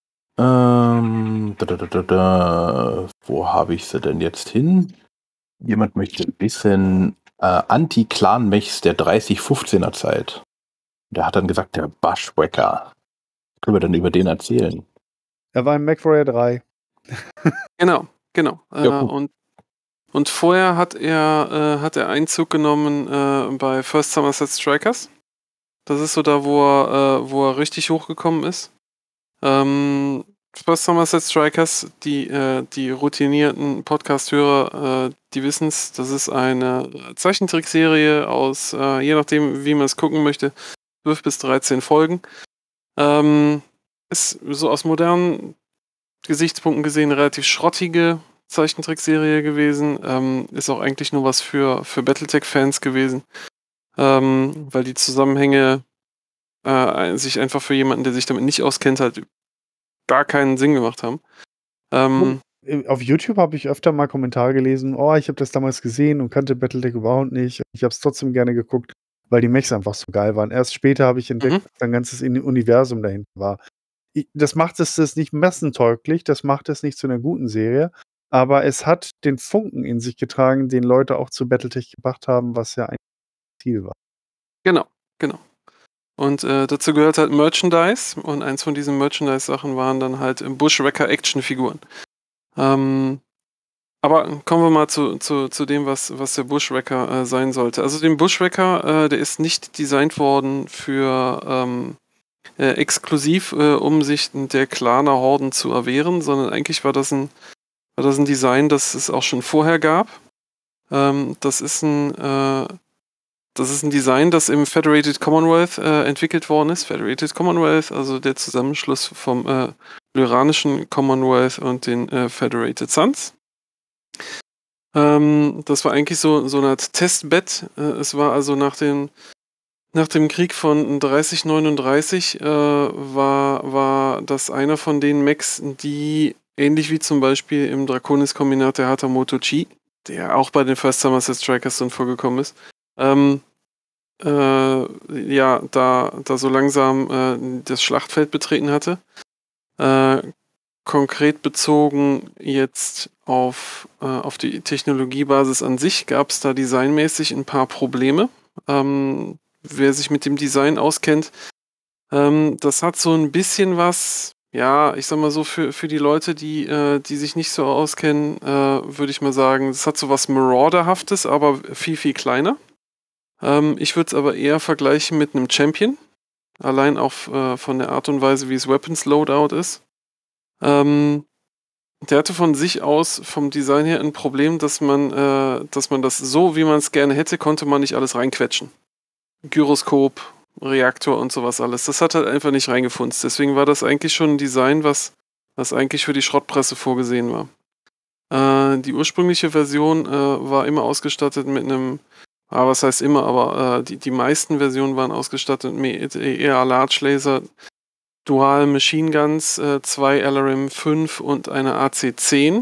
Ähm, da, da, da, da, da. Wo habe ich sie denn jetzt hin? Jemand möchte ein bisschen äh, Anti-Clan-Mechs der dreißig fünfzehner Zeit. Der hat dann gesagt, der Bushwhacker. Können wir dann über den erzählen? er war im MechWarrior drei. Genau, genau. Äh, Ja, gut. und, und vorher hat er, äh, hat er Einzug genommen äh, bei First Somerset Strikers. Das ist so da, wo er, äh, wo er richtig hochgekommen ist. Ähm, First Somerset Strikers, die, äh, die routinierten Podcast-Hörer, äh, die wissen es, das ist eine Zeichentrickserie aus, äh, je nachdem, wie man es gucken möchte, zwölf bis dreizehn Folgen. Ähm, ist so aus modernen Gesichtspunkten gesehen eine relativ schrottige Zeichentrickserie gewesen. Ähm, ist auch eigentlich nur was für, für Battletech-Fans gewesen. Ähm, weil die Zusammenhänge äh, sich einfach für jemanden, der sich damit nicht auskennt, halt gar keinen Sinn gemacht haben. Ähm, Auf YouTube habe ich öfter mal Kommentare gelesen, oh, ich habe das damals gesehen und kannte Battletech überhaupt nicht. Ich habe es trotzdem gerne geguckt, weil die Mechs einfach so geil waren. Erst später habe ich entdeckt, Mhm. dass da ein ganzes In- Universum dahinter war. Ich, das macht es das nicht massentauglich, das macht es nicht zu einer guten Serie, aber es hat den Funken in sich getragen, den Leute auch zu Battletech gebracht haben, was ja ein Ziel war. Genau, genau. Und äh, dazu gehört halt Merchandise und eins von diesen Merchandise-Sachen waren dann halt Bushwhacker-Actionfiguren. Ähm, aber kommen wir mal zu, zu, zu dem, was, was der Bushwhacker äh, sein sollte. Also den Bushwhacker, äh, der ist nicht designt worden für ähm, äh, exklusiv, äh, um sich der Claner Horden zu erwehren, sondern eigentlich war das ein, war das ein Design, das es auch schon vorher gab. Ähm, das ist ein äh, Das ist ein Design, das im Federated Commonwealth äh, entwickelt worden ist. Federated Commonwealth, also der Zusammenschluss vom äh, Lyranischen Commonwealth und den äh, Federated Suns. Ähm, das war eigentlich so, so eine Art Testbed. Äh, es war also nach dem, nach dem Krieg von dreißig neununddreißig äh, war, war das einer von den Mechs, die ähnlich wie zum Beispiel im Draconis-Kombinat der Hatamoto Chi, der auch bei den First Somerset Strikers dann vorgekommen ist, ähm, äh, ja, da, da so langsam äh, das Schlachtfeld betreten hatte. Äh, konkret bezogen jetzt auf, äh, auf die Technologiebasis an sich gab es da designmäßig ein paar Probleme. Ähm, wer sich mit dem Design auskennt, ähm, das hat so ein bisschen was, ja, ich sag mal so, für, für die Leute, die, äh, die sich nicht so auskennen, äh, würde ich mal sagen, es hat so was Marauderhaftes, aber viel, viel kleiner. Ähm, ich würde es aber eher vergleichen mit einem Champion. Allein auch äh, von der Art und Weise, wie es Weapons Loadout ist. Ähm, der hatte von sich aus, vom Design her, ein Problem, dass man, äh, dass man das so, wie man es gerne hätte, konnte man nicht alles reinquetschen. Gyroskop, Reaktor und sowas alles. Das hat halt einfach nicht reingefunzt. Deswegen war das eigentlich schon ein Design, was, was eigentlich für die Schrottpresse vorgesehen war. Äh, die ursprüngliche Version äh, war immer ausgestattet mit einem, ah, was heißt immer, aber äh, die, die meisten Versionen waren ausgestattet mit eher Large Laser, Dual Machine Guns, äh, zwei L R M fünf und eine A C zehn.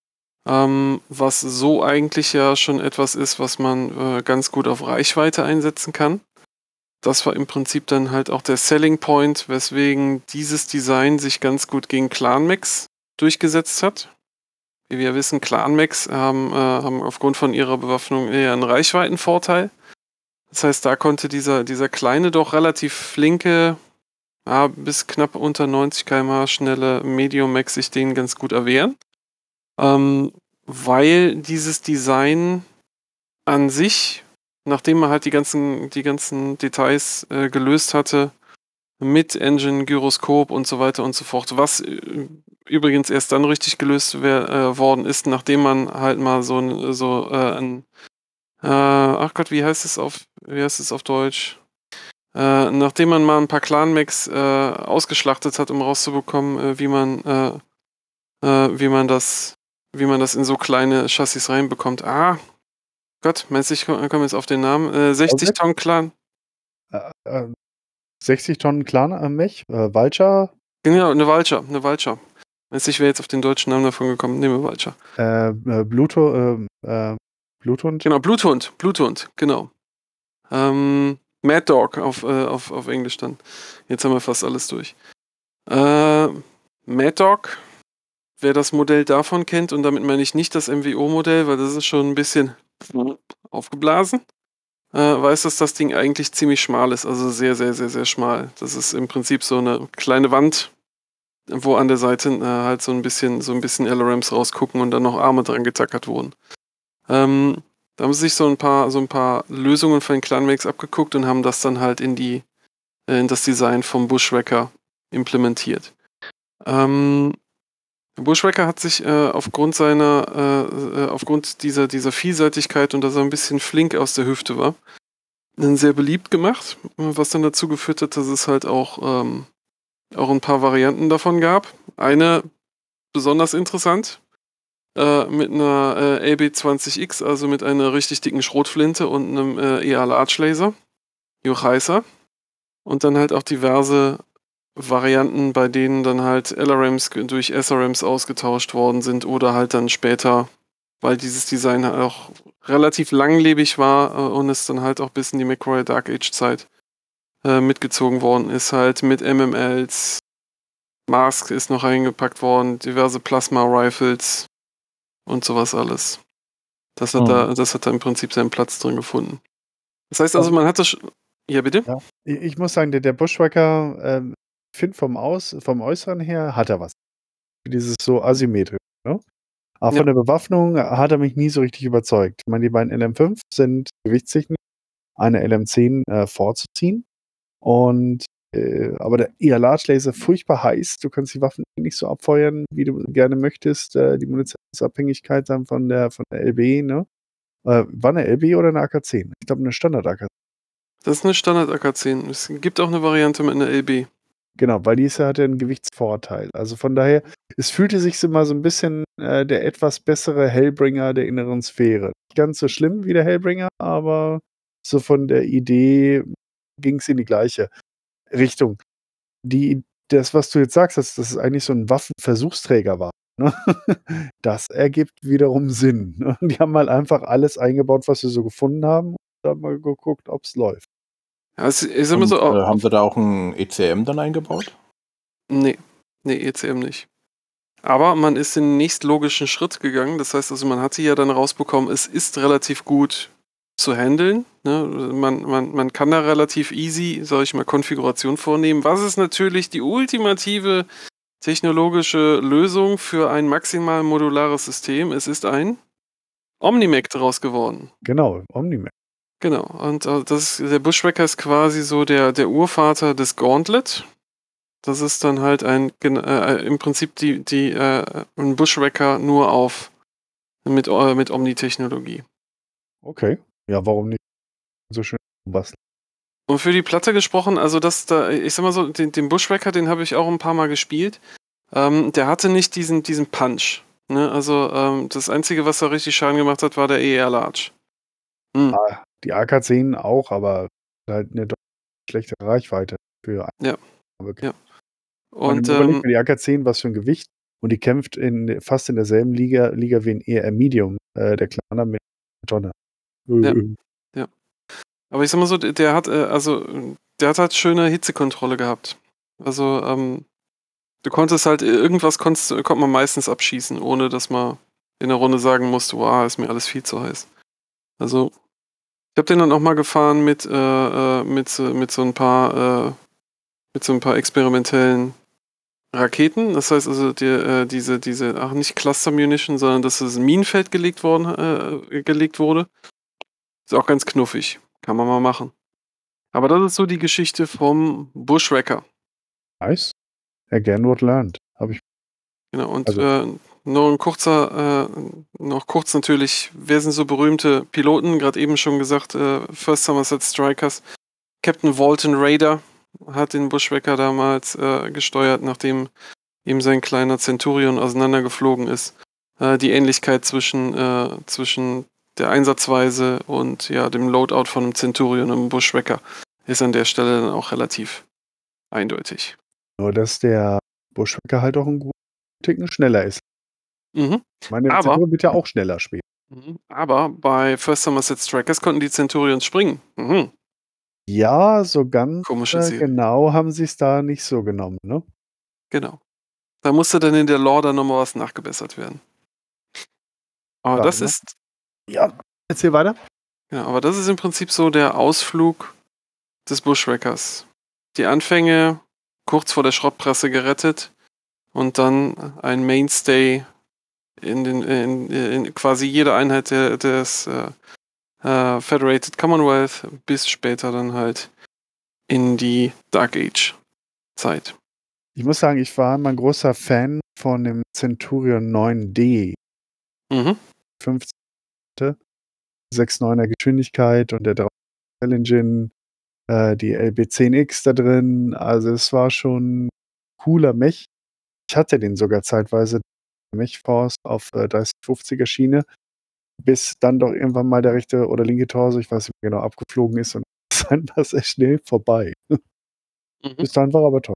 Ähm, was so eigentlich ja schon etwas ist, was man äh, ganz gut auf Reichweite einsetzen kann. Das war im Prinzip dann halt auch der Selling Point, weswegen dieses Design sich ganz gut gegen Clan-Mechs durchgesetzt hat. Wie wir wissen, Clan-Mechs haben, äh, haben aufgrund von ihrer Bewaffnung eher einen Reichweitenvorteil. Das heißt, da konnte dieser, dieser kleine, doch relativ flinke, ja, bis knapp unter neunzig Kilometer pro Stunde schnelle Medium-Mech sich denen ganz gut erwehren. Ähm, weil dieses Design an sich, nachdem man halt die ganzen, die ganzen Details äh, gelöst hatte, mit Engine, Gyroskop und so weiter und so fort, was äh, übrigens erst dann richtig gelöst wer, äh, worden ist, nachdem man halt mal so ein, so, äh, ein äh, ach Gott, wie heißt es auf, wie heißt es auf Deutsch? Äh, nachdem man mal ein paar Clan-Mechs äh, ausgeschlachtet hat, um rauszubekommen, äh, wie man, äh, äh, wie man das wie man das in so kleine Chassis reinbekommt. Ah, Gott, meinst du, ich komme komm jetzt auf den Namen. Äh, sechzig Tonnen Clan. Äh, äh, sechzig Tonnen Clan-Mech, äh, Vulture, Genau, eine Vulture, eine Vulture. Meinst du, ich wäre jetzt auf den deutschen Namen davon gekommen. Nehmen wir Vulture. äh, äh, Bluto, äh, äh, Bluthund. Genau, Bluthund, Bluthund, genau. Ähm, Mad Dog auf, äh, auf, auf Englisch dann. Jetzt haben wir fast alles durch. Äh, Mad Dog, wer das Modell davon kennt, und damit meine ich nicht das M W O-Modell, weil das ist schon ein bisschen aufgeblasen, äh, weiß, dass das Ding eigentlich ziemlich schmal ist, also sehr, sehr, sehr, sehr schmal. Das ist im Prinzip so eine kleine Wand, wo an der Seite äh, halt so ein bisschen, so ein bisschen L R Ms rausgucken und dann noch Arme dran getackert wurden. Ähm, da haben sie sich so ein paar, so ein paar Lösungen von den Clan-Mechs abgeguckt und haben das dann halt in die, äh, in das Design vom Bushwhacker implementiert. Ähm, Bushwhacker hat sich äh, aufgrund seiner, äh, aufgrund dieser, dieser Vielseitigkeit und dass er ein bisschen flink aus der Hüfte war, dann sehr beliebt gemacht, was dann dazu geführt hat, dass es halt auch, ähm, auch ein paar Varianten davon gab. Eine besonders interessant, äh, mit einer äh, L B zwanzig X, also mit einer richtig dicken Schrotflinte und einem äh, eher Large Laser, Juchheißer, und dann halt auch diverse Varianten, bei denen dann halt L R Ms durch S R Ms ausgetauscht worden sind oder halt dann später, weil dieses Design auch relativ langlebig war äh, und es dann halt auch bis in die McCrory Dark Age Zeit äh, mitgezogen worden ist, halt mit M M Ls, Mask ist noch reingepackt worden, diverse Plasma Rifles und sowas alles. Das hat, Mhm. da, das hat da im Prinzip seinen Platz drin gefunden. Das heißt also, man hat das. sch- Ja, bitte? Ja. Ich, ich muss sagen, der, der Bushwhacker, ähm, ich finde vom, Aus, vom Äußeren her hat er was. Dieses so asymmetrisch. Ne? Aber Ja. von der Bewaffnung hat er mich nie so richtig überzeugt. Ich meine, die beiden L M fünf sind gewichtstechnisch eine L M zehn äh, vorzuziehen. Und äh, aber der eher Large Laser furchtbar heiß. Du kannst die Waffen nicht so abfeuern, wie du gerne möchtest. Äh, die Munitionsabhängigkeit dann von der von der L B, ne? Äh, war eine L B oder eine A K zehn? Ich glaube, eine Standard-A K zehn. Das ist eine Standard-A K zehn. Es gibt auch eine Variante mit einer L B. Genau, weil diese hatte einen Gewichtsvorteil. Also von daher, es fühlte sich so mal so ein bisschen äh, der etwas bessere Hellbringer der inneren Sphäre. Nicht ganz so schlimm wie der Hellbringer, aber so von der Idee ging es in die gleiche Richtung. Die, das, was du jetzt sagst, dass das eigentlich so ein Waffenversuchsträger war, ne? Das ergibt wiederum Sinn. Ne? Die haben mal einfach alles eingebaut, was sie so gefunden haben, und dann mal geguckt, ob es läuft. Ja, es ist immer Und, so. äh, haben sie da auch ein E C M dann eingebaut? Nee, nee, E C M nicht. Aber man ist den nächstlogischen Schritt gegangen. Das heißt also, man hatte ja dann rausbekommen, es ist relativ gut zu handeln. Ne? Man, man, man kann da relativ easy, sag ich mal, Konfiguration vornehmen. Was ist natürlich die ultimative technologische Lösung für ein maximal modulares System? Es ist ein Omnimac daraus geworden. Genau, Omnimac. Genau. Und äh, das ist, der Bushwhacker ist quasi so der, der Urvater des Gauntlet. Das ist dann halt ein äh, im Prinzip die, die äh, ein Bushwhacker nur auf mit, äh, mit Omni-Technologie. Okay. Ja, warum nicht so schön basteln? Und für die Platte gesprochen, also das da, ich sag mal so, den, den Bushwhacker, den habe ich auch ein paar Mal gespielt. Ähm, der hatte nicht diesen, diesen Punch. Ne? Also ähm, das Einzige, was da richtig Schaden gemacht hat, war der E R Large. Hm. Ah, die A K zehn auch, aber halt eine deutlich schlechtere Reichweite für Ja. wirklich. Ja. Und Und überlegt ähm, mir die A K zehn, was für ein Gewicht. Und die kämpft in, fast in derselben Liga, Liga wie ein E R Medium, äh, der Kleiner mit Tonne. Ja. Ja. Aber ich sag mal so, der, der hat, äh, also, der hat halt schöne Hitzekontrolle gehabt. Also, ähm, du konntest halt, irgendwas konntest, konnte man meistens abschießen, ohne dass man in der Runde sagen musste, wow, ist mir alles viel zu heiß. Also, ich habe den dann auch mal gefahren mit, äh, äh, mit, so- mit so ein paar, äh, mit so ein paar experimentellen Raketen. Das heißt also, die, äh, diese, diese, ach, nicht Cluster Munition, sondern dass es ein Minenfeld gelegt worden, äh, gelegt wurde. Ist auch ganz knuffig. Kann man mal machen. Aber das ist so die Geschichte vom Bushwhacker. Nice. Again what learned. Habe ich. Genau, und Also- äh, nur ein kurzer, äh, noch kurz natürlich, wer sind so berühmte Piloten? Gerade eben schon gesagt, äh, First Somerset Strikers. Captain Walton Raider hat den Bushwhacker damals äh, gesteuert, nachdem ihm sein kleiner Centurion auseinandergeflogen ist. Äh, die Ähnlichkeit zwischen, äh, zwischen der Einsatzweise und ja, dem Loadout von einem Centurion und einem Bushwhacker ist an der Stelle dann auch relativ eindeutig. Nur, dass der Bushwhacker halt auch ein guten Ticken schneller ist. Mhm. Meine Aber- Centurion wird ja auch schneller später. Mhm. Aber bei First Somerset Strikers konnten die Centurions springen. Mhm. Ja, so ganz Komische äh, Serie. genau haben sie es da nicht so genommen, ne? Genau. Da musste dann in der Lore dann nochmal was nachgebessert werden. Aber Ja, das ne? ist, Ja. Erzähl weiter. ja, aber das ist im Prinzip so der Ausflug des Bushwhackers. Die Anfänge kurz vor der Schrottpresse gerettet und dann ein Mainstay in den in, in quasi jeder Einheit der, des äh, äh, Federated Commonwealth bis später dann halt in die Dark Age Zeit. Ich muss sagen, ich war immer ein großer Fan von dem Centurion neun D. Mhm. fünfzehn sechs Komma neuner Geschwindigkeit und der drei Engine, äh, die L B zehn X da drin. Also es war schon ein cooler Mech. Ich hatte den sogar zeitweise, Mech Force auf äh, dreißig fünfziger Schiene, bis dann doch irgendwann mal der rechte oder linke Torso, ich weiß nicht mehr genau, abgeflogen ist und dann war es sehr schnell vorbei. Mhm. Bis dahin war er aber toll.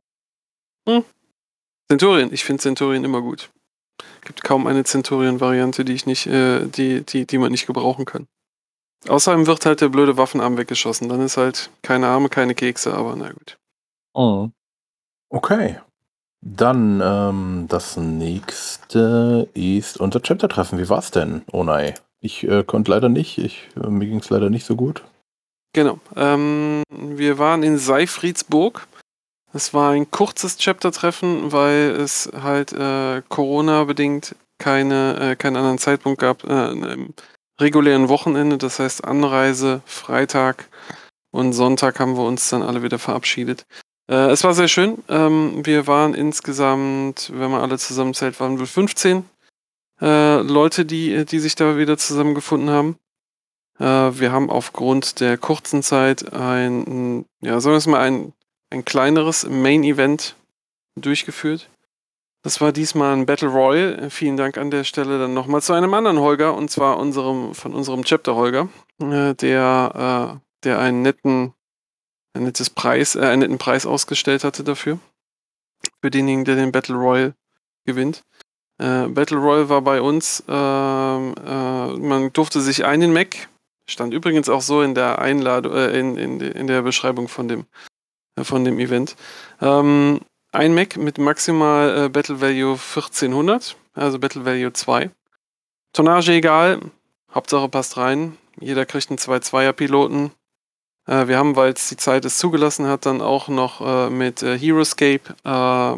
Centurion, ich finde Centurion immer gut. Gibt kaum eine Centurion-Variante, die ich nicht, äh, die, die, die man nicht gebrauchen kann. Außerdem wird halt der blöde Waffenarm weggeschossen. Dann ist halt keine Arme, keine Kekse, aber na gut. Oh. Okay. Dann ähm, das nächste ist unser Chapter-Treffen. Wie war's denn? Oh nein. Ich äh, konnte leider nicht. Ich, äh, mir ging es leider nicht so gut. Genau. Ähm, wir waren in Seifriedsburg. Es war ein kurzes Chapter-Treffen, weil es halt äh, Corona-bedingt keine, äh, keinen anderen Zeitpunkt gab, äh, an einem regulären Wochenende. Das heißt Anreise, Freitag und Sonntag haben wir uns dann alle wieder verabschiedet. Äh, es war sehr schön. Ähm, wir waren insgesamt, wenn man alle zusammenzählt, waren wir fünfzehn äh, Leute, die, die sich da wieder zusammengefunden haben. Äh, wir haben aufgrund der kurzen Zeit ein, ja, sagen wir es mal, ein, ein kleineres Main-Event durchgeführt. Das war diesmal ein Battle Royale. Vielen Dank an der Stelle dann nochmal zu einem anderen Holger, und zwar unserem, von unserem Chapter Holger, äh, der, äh, der einen netten, ein nettes Preis, äh, einen netten Preis ausgestellt hatte dafür. Für denjenigen, der den Battle Royale gewinnt. Äh, Battle Royale war bei uns, ähm, äh, man durfte sich einen Mac, stand übrigens auch so in der Einladung, äh, in, in, in der Beschreibung von dem, äh, von dem Event. Ähm, ein Mac mit maximal äh, Battle Value vierzehnhundert, also Battle Value zwei. Tonnage egal, Hauptsache passt rein. Jeder kriegt einen zwei Zweier Piloten. Äh, wir haben, weil es die Zeit es zugelassen hat, dann auch noch äh, mit äh, Heroescape äh,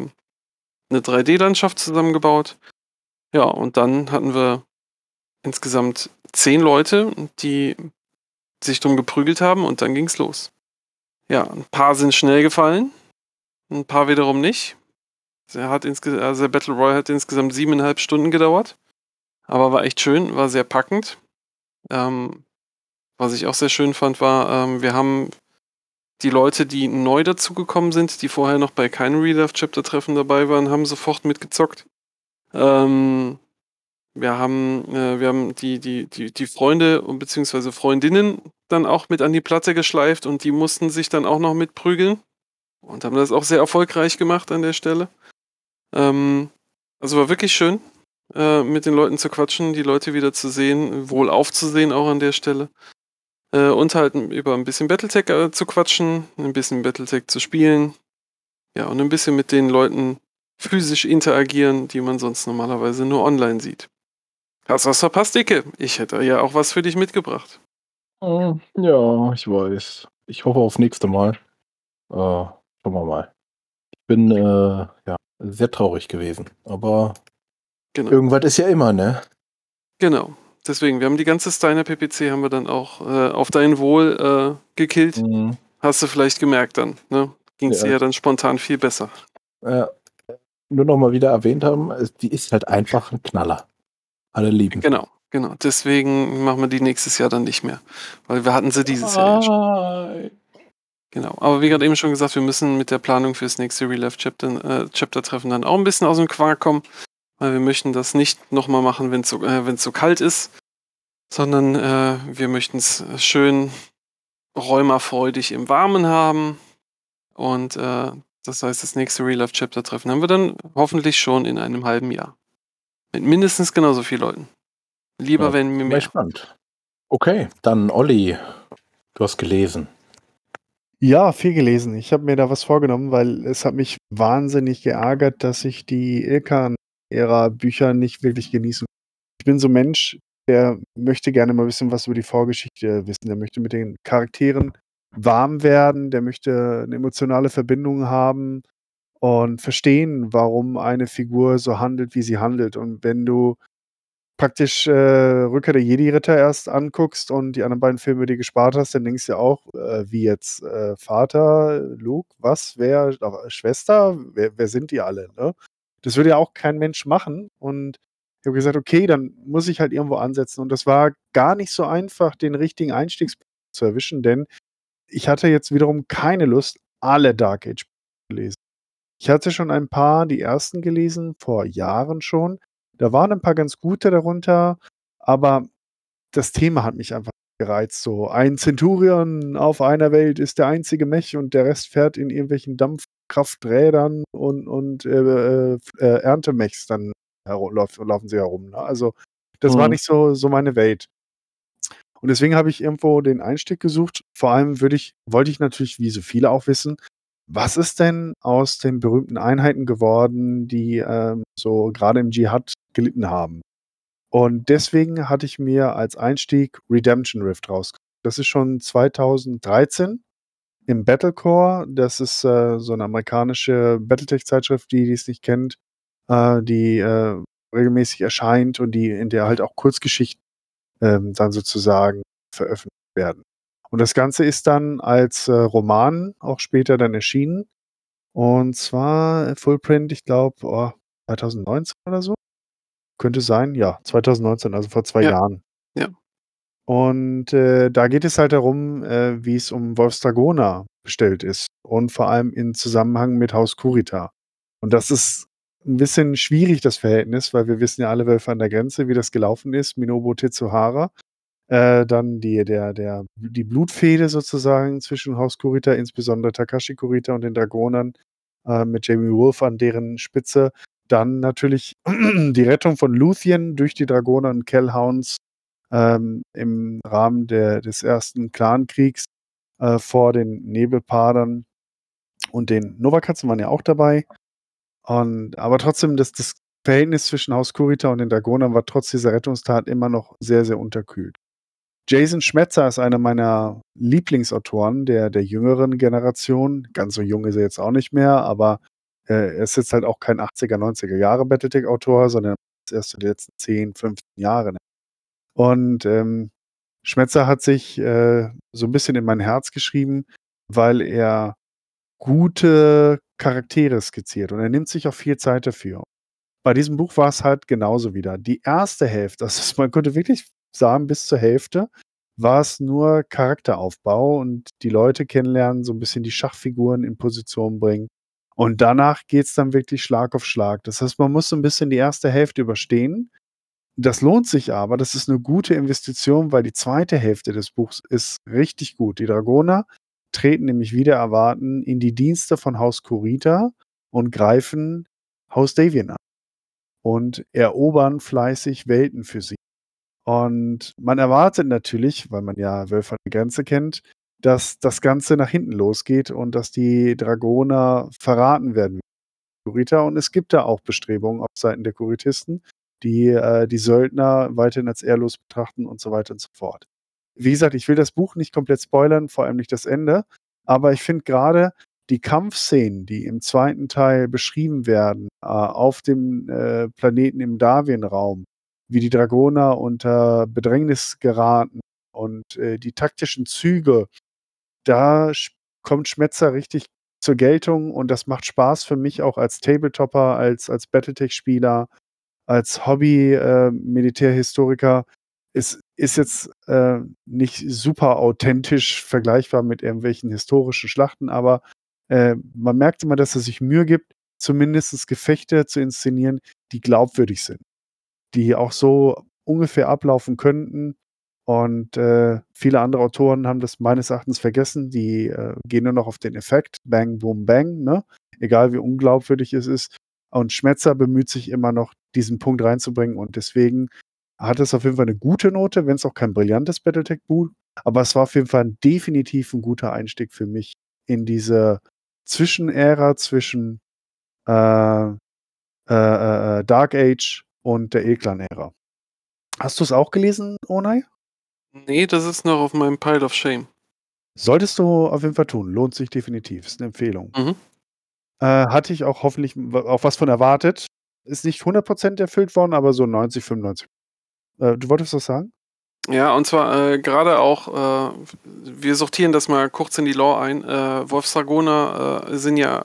eine drei D-Landschaft zusammengebaut. Ja, und dann hatten wir insgesamt zehn Leute, die sich drum geprügelt haben, und dann ging's los. Ja, ein paar sind schnell gefallen, ein paar wiederum nicht. Der, hat insge- also der Battle Royale hat insgesamt siebeneinhalb Stunden gedauert, aber war echt schön, war sehr packend. Ähm, was ich auch sehr schön fand, war, ähm, wir haben die Leute, die neu dazugekommen sind, die vorher noch bei keinem Real-Life-Chapter-Treffen dabei waren, haben sofort mitgezockt. Ähm, wir haben, äh, wir haben die, die, die, die Freunde und beziehungsweise Freundinnen dann auch mit an die Platte geschleift und die mussten sich dann auch noch mitprügeln und haben das auch sehr erfolgreich gemacht an der Stelle. Ähm, also war wirklich schön, äh, mit den Leuten zu quatschen, die Leute wieder zu sehen, wohl aufzusehen auch an der Stelle. Äh, und halt über ein bisschen Battletech äh, zu quatschen, ein bisschen Battletech zu spielen. Ja, und ein bisschen mit den Leuten physisch interagieren, die man sonst normalerweise nur online sieht. Hast was verpasst, Dicke? Ich hätte ja auch was für dich mitgebracht. Ja, ich weiß. Ich hoffe aufs nächste Mal. Äh, schauen wir mal. Ich bin äh, ja, sehr traurig gewesen. Aber Genau. irgendwas ist ja immer, ne? Genau. Deswegen, wir haben die ganze Steiner P P C haben wir dann auch äh, auf dein Wohl äh, gekillt. Mhm. Hast du vielleicht gemerkt dann, ne? Ging es Ja. dir ja dann spontan viel besser. Äh, nur noch mal wieder erwähnt haben, es- die ist halt einfach ein Knaller. Alle lieben. Genau, genau. Deswegen machen wir die nächstes Jahr dann nicht mehr. Weil wir hatten sie dieses Jahr ja schon. Ah, Genau. Aber wie gerade eben schon gesagt, wir müssen mit der Planung fürs nächste Real-Life-Chapter äh, Chapter-Treffen dann auch ein bisschen aus dem Quark kommen. Weil wir möchten das nicht nochmal machen, wenn es so, äh, wenn's so kalt ist. Sondern äh, wir möchten es schön räumerfreudig im Warmen haben. Und äh, das heißt, das nächste Real-Life-Chapter-Treffen haben wir dann hoffentlich schon in einem halben Jahr. Mit mindestens genauso vielen Leuten. Lieber, Ja, wenn mir bin mehr. gespannt. Okay, dann Olli, du hast gelesen. Ja, viel gelesen. Ich habe mir da was vorgenommen, weil es hat mich wahnsinnig geärgert, dass ich die Ilkan-Ära-Bücher nicht wirklich genießen. Ich bin so ein Mensch, der möchte gerne mal wissen, was über die Vorgeschichte wissen. Der möchte mit den Charakteren warm werden, der möchte eine emotionale Verbindung haben und verstehen, warum eine Figur so handelt, wie sie handelt. Und wenn du praktisch äh, Rückkehr der Jedi-Ritter erst anguckst und die anderen beiden Filme dir gespart hast, dann denkst du ja auch, äh, wie jetzt äh, Vater, Luke, was, wer, äh, Schwester, wer, wer sind die alle? Ne? Das würde ja auch kein Mensch machen. Und ich habe gesagt, okay, dann muss ich halt irgendwo ansetzen. Und das war gar nicht so einfach, den richtigen Einstiegspunkt zu erwischen, denn ich hatte jetzt wiederum keine Lust, alle Dark Age zu lesen. Ich hatte schon ein paar, die ersten gelesen, vor Jahren schon. Da waren ein paar ganz gute darunter, aber das Thema hat mich einfach gereizt. So ein Centurion auf einer Welt ist der einzige Mech und der Rest fährt in irgendwelchen Dampfkrafträdern und, und äh, äh, Erntemechs dann herum, laufen, laufen sie herum. Ne? Also das war Mhm. nicht so, so meine Welt. Und deswegen habe ich irgendwo den Einstieg gesucht. Vor allem würde ich, wollte ich natürlich, wie so viele auch wissen, was ist denn aus den berühmten Einheiten geworden, die ähm, so gerade im Dschihad gelitten haben? Und deswegen hatte ich mir als Einstieg Redemption Rift rausgesucht. Das ist schon zweitausenddreizehn im Battlecore. Das ist äh, so eine amerikanische Battletech-Zeitschrift, die die es nicht kennt, äh, die äh, regelmäßig erscheint und die in der halt auch Kurzgeschichten ähm, dann sozusagen veröffentlicht werden. Und das Ganze ist dann als äh, Roman auch später dann erschienen. Und zwar Fullprint, ich glaube, oh, zweitausendneunzehn oder so. Könnte sein, ja, zweitausendneunzehn, also vor zwei Ja. Jahren. Ja. Und äh, da geht es halt darum, äh, wie es um Wolfs Dragona bestellt ist. Und vor allem in Zusammenhang mit Haus Kurita. Und das ist ein bisschen schwierig, das Verhältnis, weil wir wissen ja alle Wölfe an der Grenze, wie das gelaufen ist. Minobu Tetsuhara. Äh, dann die, der, der, die Blutfehde sozusagen zwischen Haus Kurita, insbesondere Takashi Kurita und den Dragonern, äh, mit Jamie Wolf an deren Spitze. Dann natürlich die Rettung von Luthien durch die Dragoner und Kellhounds ähm, im Rahmen der, des ersten Clankriegs äh, vor den Nebelpadern und den Novakatzen waren ja auch dabei. Und, aber trotzdem, das, das Verhältnis zwischen Haus Kurita und den Dragonern war trotz dieser Rettungstat immer noch sehr, sehr unterkühlt. Jason Schmetzer ist einer meiner Lieblingsautoren der, der jüngeren Generation. Ganz so jung ist er jetzt auch nicht mehr, aber äh, er ist jetzt halt auch kein achtziger, neunziger Jahre Battletech-Autor, sondern erst die letzten zehn, fünfzehn Jahre. Und ähm, Schmetzer hat sich äh, so ein bisschen in mein Herz geschrieben, weil er gute Charaktere skizziert und er nimmt sich auch viel Zeit dafür. Bei diesem Buch war es halt genauso wieder. Die erste Hälfte, also man konnte wirklich sagen, bis zur Hälfte war es nur Charakteraufbau und die Leute kennenlernen, so ein bisschen die Schachfiguren in Position bringen. Und danach geht's dann wirklich Schlag auf Schlag. Das heißt, man muss so ein bisschen die erste Hälfte überstehen. Das lohnt sich aber, das ist eine gute Investition, weil die zweite Hälfte des Buchs ist richtig gut. Die Dragoner treten nämlich wider Erwarten in die Dienste von Haus Kurita und greifen Haus Davian an und erobern fleißig Welten für sie. Und man erwartet natürlich, weil man ja Wölfe an der Grenze kennt, dass das Ganze nach hinten losgeht und dass die Dragoner verraten werden wie Kurita. Und es gibt da auch Bestrebungen auf Seiten der Kuritisten, die äh, die Söldner weiterhin als ehrlos betrachten und so weiter und so fort. Wie gesagt, ich will das Buch nicht komplett spoilern, vor allem nicht das Ende, aber ich finde gerade die Kampfszenen, die im zweiten Teil beschrieben werden, äh, auf dem äh, Planeten im Darwin-Raum, wie die Dragoner unter Bedrängnis geraten und äh, die taktischen Züge, da sch- kommt Schmetzer richtig zur Geltung und das macht Spaß für mich auch als Tabletopper, als, als Battletech-Spieler, als Hobby-Militärhistoriker. Es ist jetzt äh, nicht super authentisch vergleichbar mit irgendwelchen historischen Schlachten, aber äh, man merkt immer, dass er sich Mühe gibt, zumindest Gefechte zu inszenieren, die glaubwürdig sind, die auch so ungefähr ablaufen könnten. Und äh, viele andere Autoren haben das meines Erachtens vergessen. Die äh, gehen nur noch auf den Effekt, Bang, Boom, Bang, ne? Egal wie unglaubwürdig es ist. Und Schmetzer bemüht sich immer noch, diesen Punkt reinzubringen. Und deswegen hat es auf jeden Fall eine gute Note, wenn es auch kein brillantes Battletech-Buch, aber es war auf jeden Fall definitiv ein guter Einstieg für mich in diese Zwischenära zwischen äh, äh, äh, Dark Age und der Ilklan-Ära. Hast du es auch gelesen, Onai? Nee, das ist noch auf meinem Pile of Shame. Solltest du auf jeden Fall tun. Lohnt sich definitiv. Ist eine Empfehlung. Mhm. Äh, hatte ich auch hoffentlich w- auch was von erwartet. Ist nicht hundert Prozent erfüllt worden, aber so neunzig, fünfundneunzig. Äh, du wolltest was sagen? Ja, und zwar äh, gerade auch, äh, wir sortieren das mal kurz in die Lore ein. Äh, Wolfsdragoner äh, sind ja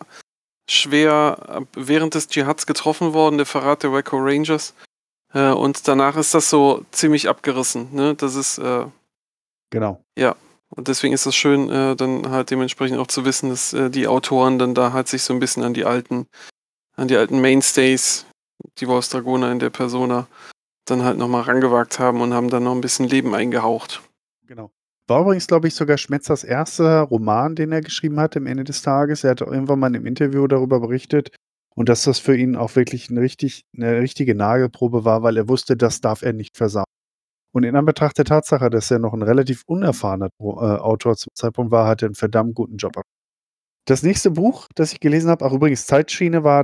schwer äh, während des Dschihads getroffen worden, der Verrat der Waco Rangers. Äh, und danach ist das so ziemlich abgerissen. Ne? Das ist, äh, Genau. ja, und deswegen ist das schön, äh, dann halt dementsprechend auch zu wissen, dass äh, die Autoren dann da halt sich so ein bisschen an die alten, an die alten Mainstays, die Wolfsdragoner in der Persona, dann halt nochmal rangewagt haben und haben dann noch ein bisschen Leben eingehaucht. Genau. War übrigens, glaube ich, sogar Schmetzers erster Roman, den er geschrieben hat am Ende des Tages. Er hat irgendwann mal in einem Interview darüber berichtet und dass das für ihn auch wirklich ein richtig, eine richtige Nagelprobe war, weil er wusste, das darf er nicht versauen. Und in Anbetracht der Tatsache, dass er noch ein relativ unerfahrener äh, Autor zum Zeitpunkt war, hat er einen verdammt guten Job gemacht. Das nächste Buch, das ich gelesen habe, auch übrigens Zeitschiene, war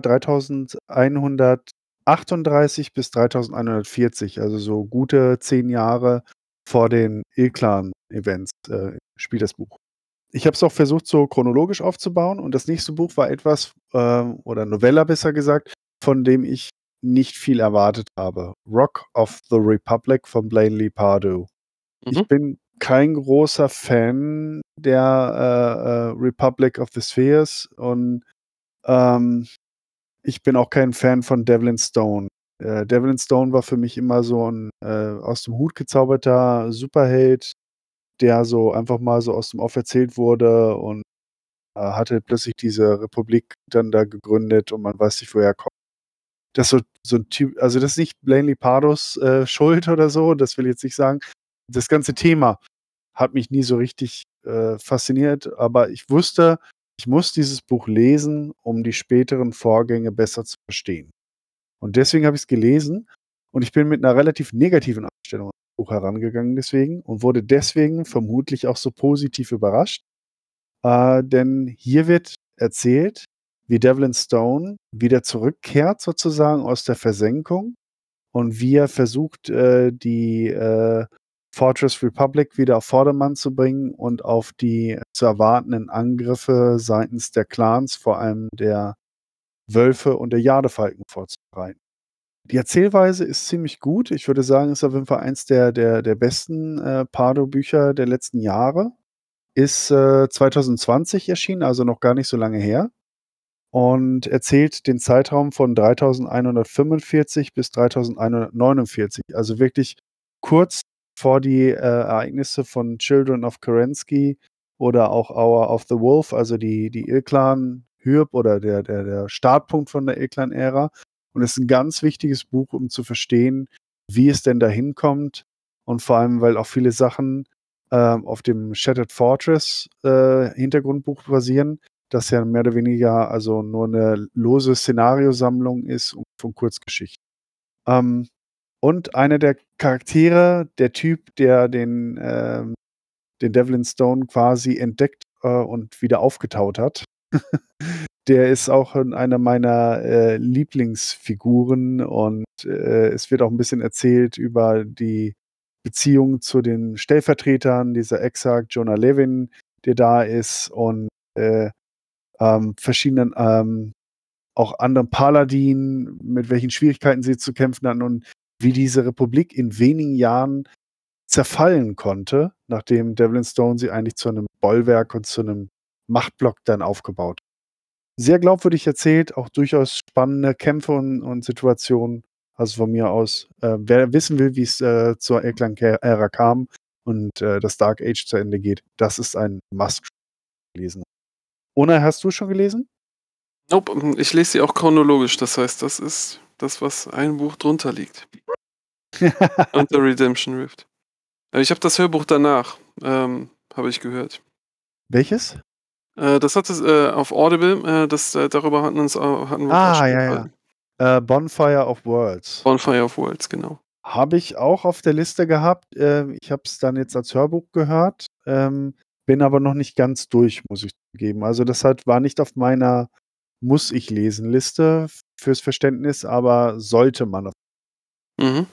dreitausendeinhundertachtunddreißig bis dreitausendeinhundertvierzig, also so gute zehn Jahre vor den Ilklan-Events äh, spielt das Buch. Ich habe es auch versucht, so chronologisch aufzubauen und das nächste Buch war etwas, äh, oder Novella besser gesagt, von dem ich nicht viel erwartet habe. Rock of the Republic von Blaine Lee Pardue. Mhm. Ich bin kein großer Fan der äh, äh, Republic of the Spheres und ähm, ich bin auch kein Fan von Devlin Stone. Äh, Devlin Stone war für mich immer so ein äh, aus dem Hut gezauberter Superheld, der so einfach mal so aus dem Off erzählt wurde und äh, hatte plötzlich diese Republik dann da gegründet und man weiß nicht, woher er kommt. Das ist so, so ein Typ, also das ist nicht Blaine Lee Pardos äh, Schuld oder so, das will ich jetzt nicht sagen. Das ganze Thema hat mich nie so richtig äh, fasziniert, aber ich wusste, ich muss dieses Buch lesen, um die späteren Vorgänge besser zu verstehen. Und deswegen habe ich es gelesen und ich bin mit einer relativ negativen Einstellung an das Buch herangegangen deswegen und wurde deswegen vermutlich auch so positiv überrascht. Äh, denn hier wird erzählt, wie Devlin Stone wieder zurückkehrt sozusagen aus der Versenkung und wie er versucht, äh, die äh, Fortress Republic wieder auf Vordermann zu bringen und auf die zu erwartenden Angriffe seitens der Clans, vor allem der Wölfe und der Jadefalken vorzubereiten. Die Erzählweise ist ziemlich gut. Ich würde sagen, ist auf jeden Fall eins der, der, der besten äh, Pardo-Bücher der letzten Jahre. Ist äh, zwanzig zwanzig erschienen, also noch gar nicht so lange her. Und erzählt den Zeitraum von dreitausendeinhundertfünfundvierzig bis dreitausendeinhundertneunundvierzig. Also wirklich kurz vor die äh, Ereignisse von Children of Kerensky oder auch Hour of the Wolf, also die, die Ilklan-Hürb oder der, der, der Startpunkt von der Ilklan-Ära. Und es ist ein ganz wichtiges Buch, um zu verstehen, wie es denn dahin kommt. Und vor allem, weil auch viele Sachen ähm, auf dem Shattered Fortress äh, Hintergrundbuch basieren, das ja mehr oder weniger also nur eine lose Szenariosammlung ist von Kurzgeschichten. Ähm, und einer der Charaktere, der Typ, der den, ähm, den Devlin Stone quasi entdeckt äh, und wieder aufgetaut hat, der ist auch einer meiner äh, Lieblingsfiguren und äh, es wird auch ein bisschen erzählt über die Beziehung zu den Stellvertretern, dieser Exarch Jonah Levin, der da ist und äh, ähm, verschiedenen ähm, auch anderen Paladinen, mit welchen Schwierigkeiten sie zu kämpfen hatten und wie diese Republik in wenigen Jahren zerfallen konnte, nachdem Devlin Stone sie eigentlich zu einem Bollwerk und zu einem Machtblock dann aufgebaut hat. Sehr glaubwürdig erzählt, auch durchaus spannende Kämpfe und, und Situationen. Also von mir aus, äh, wer wissen will, wie es äh, zur Ilklan-Ära kam und äh, das Dark Age zu Ende geht, das ist ein Must lesen. Ona, hast du schon gelesen? Nope, ich lese sie auch chronologisch, das heißt, das ist das, was ein Buch drunter liegt. Unter Redemption Rift. Ich habe das Hörbuch danach, ähm, habe ich gehört. Welches? Äh, das hat es äh, auf Audible, äh, das, äh, darüber hatten, uns, äh, hatten wir uns auch Ah, schon ja, ja. unterhalten. Äh, Bonfire of Worlds. Bonfire of Worlds, genau. Habe ich auch auf der Liste gehabt. Ähm, ich habe es dann jetzt als Hörbuch gehört, ähm, bin aber noch nicht ganz durch, muss ich zugeben. Also das hat, war nicht auf meiner Muss-ich-lesen-Liste fürs Verständnis, aber sollte man. auf- Mhm.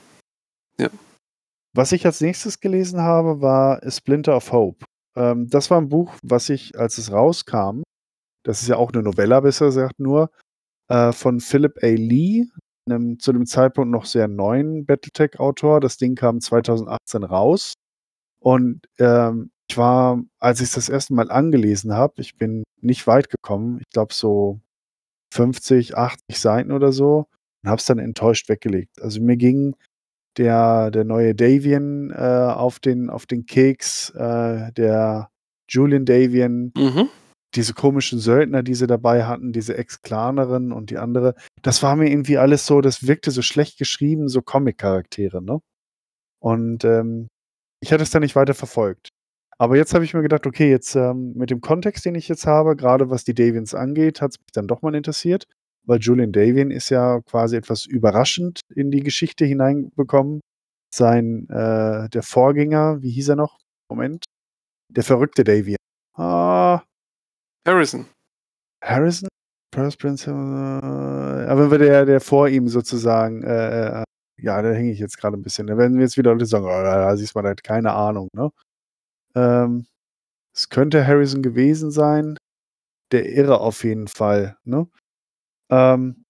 Was ich als nächstes gelesen habe, war A Splinter of Hope. Ähm, das war ein Buch, was ich, als es rauskam, das ist ja auch eine Novella, besser gesagt nur, äh, von Philip A. Lee, einem zu dem Zeitpunkt noch sehr neuen Battletech-Autor. Das Ding kam zweitausendachtzehn raus. Und ähm, ich war, als ich es das erste Mal angelesen habe, ich bin nicht weit gekommen, ich glaube so fünfzig, achtzig Seiten oder so, und habe es dann enttäuscht weggelegt. Also mir ging der, der neue Davian äh, auf, den, auf den Keks, äh, der Julian Davian, Mhm. diese komischen Söldner, die sie dabei hatten, diese Ex-Clanerin und die andere, das war mir irgendwie alles so, das wirkte so schlecht geschrieben, so Comic-Charaktere, ne? Und ähm, ich hatte es dann nicht weiter verfolgt. Aber jetzt habe ich mir gedacht, okay, jetzt ähm, mit dem Kontext, den ich jetzt habe, gerade was die Davians angeht, hat es mich dann doch mal interessiert, weil Julian Davian ist ja quasi etwas überraschend in die Geschichte hineinbekommen. Sein, äh, der Vorgänger, wie hieß er noch? Moment. Der verrückte Davian. Ah, Harrison. Harrison? First Prince, äh, aber der, der vor ihm sozusagen, äh, äh, ja, da hänge ich jetzt gerade ein bisschen. Da werden jetzt wieder Leute sagen, oh, da siehst man halt keine Ahnung, ne? Ähm, es könnte Harrison gewesen sein. Der Irre auf jeden Fall, ne? Ähm,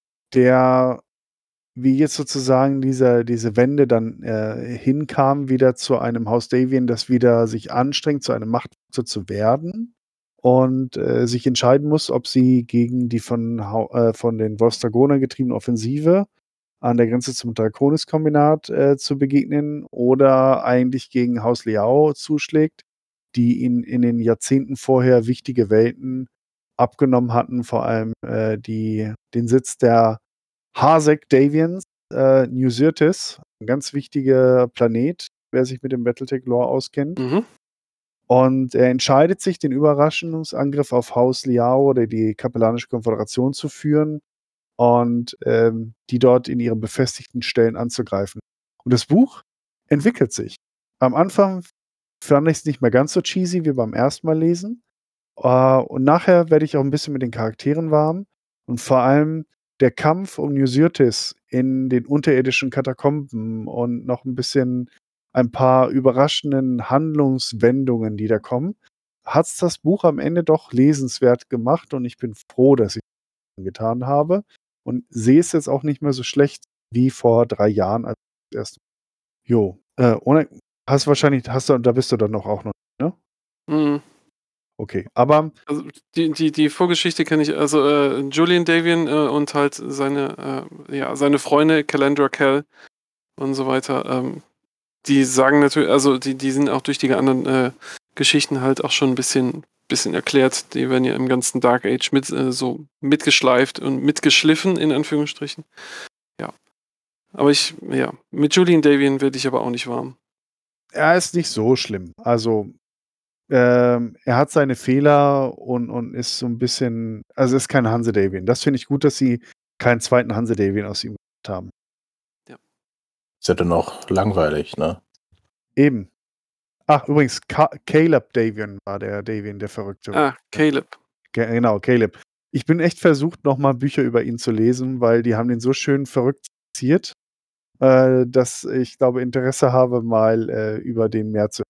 der, wie jetzt sozusagen dieser, diese Wende dann äh, hinkam, wieder zu einem Haus Davian, das wieder sich anstrengt, zu einem Machtfaktor zu werden und äh, sich entscheiden muss, ob sie gegen die von, Hau- äh, von den Volstagonern getriebene Offensive an der Grenze zum Draconis-Kombinat äh, zu begegnen oder eigentlich gegen Haus Liao zuschlägt, die ihnen in den Jahrzehnten vorher wichtige Welten abgenommen hatten, vor allem äh, die, den Sitz der Hasek Davians, äh, New Syrtis, ein ganz wichtiger Planet, wer sich mit dem Battletech-Lore auskennt. Mhm. Und er entscheidet sich, den Überraschungsangriff auf Haus Liao oder die Kapellanische Konföderation zu führen und ähm, die dort in ihren befestigten Stellen anzugreifen. Und das Buch entwickelt sich. Am Anfang fand ich es nicht mehr ganz so cheesy wie beim ersten Mal lesen. Äh, und nachher werde ich auch ein bisschen mit den Charakteren warm. Und vor allem der Kampf um New Syrtis in den unterirdischen Katakomben und noch ein bisschen ein paar überraschenden Handlungswendungen, die da kommen, hat es das Buch am Ende doch lesenswert gemacht. Und ich bin froh, dass ich es getan habe. Und sehe es jetzt auch nicht mehr so schlecht wie vor drei Jahren als erst. Jo, äh, ohne, hast wahrscheinlich, hast du, da bist du dann noch auch noch, ne? Mhm. Okay, aber Also die, die, die Vorgeschichte kenne ich, also äh, Julian Davian äh, und halt seine, äh, ja, seine Freunde, Calandra Kell und so weiter. Ähm, die sagen natürlich, also die, die sind auch durch die anderen äh, Geschichten halt auch schon ein bisschen, bisschen erklärt. Die werden ja im ganzen Dark Age mit äh, so mitgeschleift und mitgeschliffen, in Anführungsstrichen. Ja. Aber ich, ja, mit Julian Davian werde ich aber auch nicht warm. Er ist nicht so schlimm. Also, ähm, er hat seine Fehler und, und ist so ein bisschen, also ist kein Hanse Davian. Das finde ich gut, dass sie keinen zweiten Hanse Davian aus ihm gemacht haben. Ist ja dann auch langweilig, ne? Eben. Ach, übrigens, Ka Caleb Davian war der Davian, der Verrückte. Ah, Caleb. Ge genau, Caleb. Ich bin echt versucht, nochmal Bücher über ihn zu lesen, weil die haben den so schön verrückt skizziert, äh, dass ich glaube, Interesse habe, mal äh, über den mehr zu.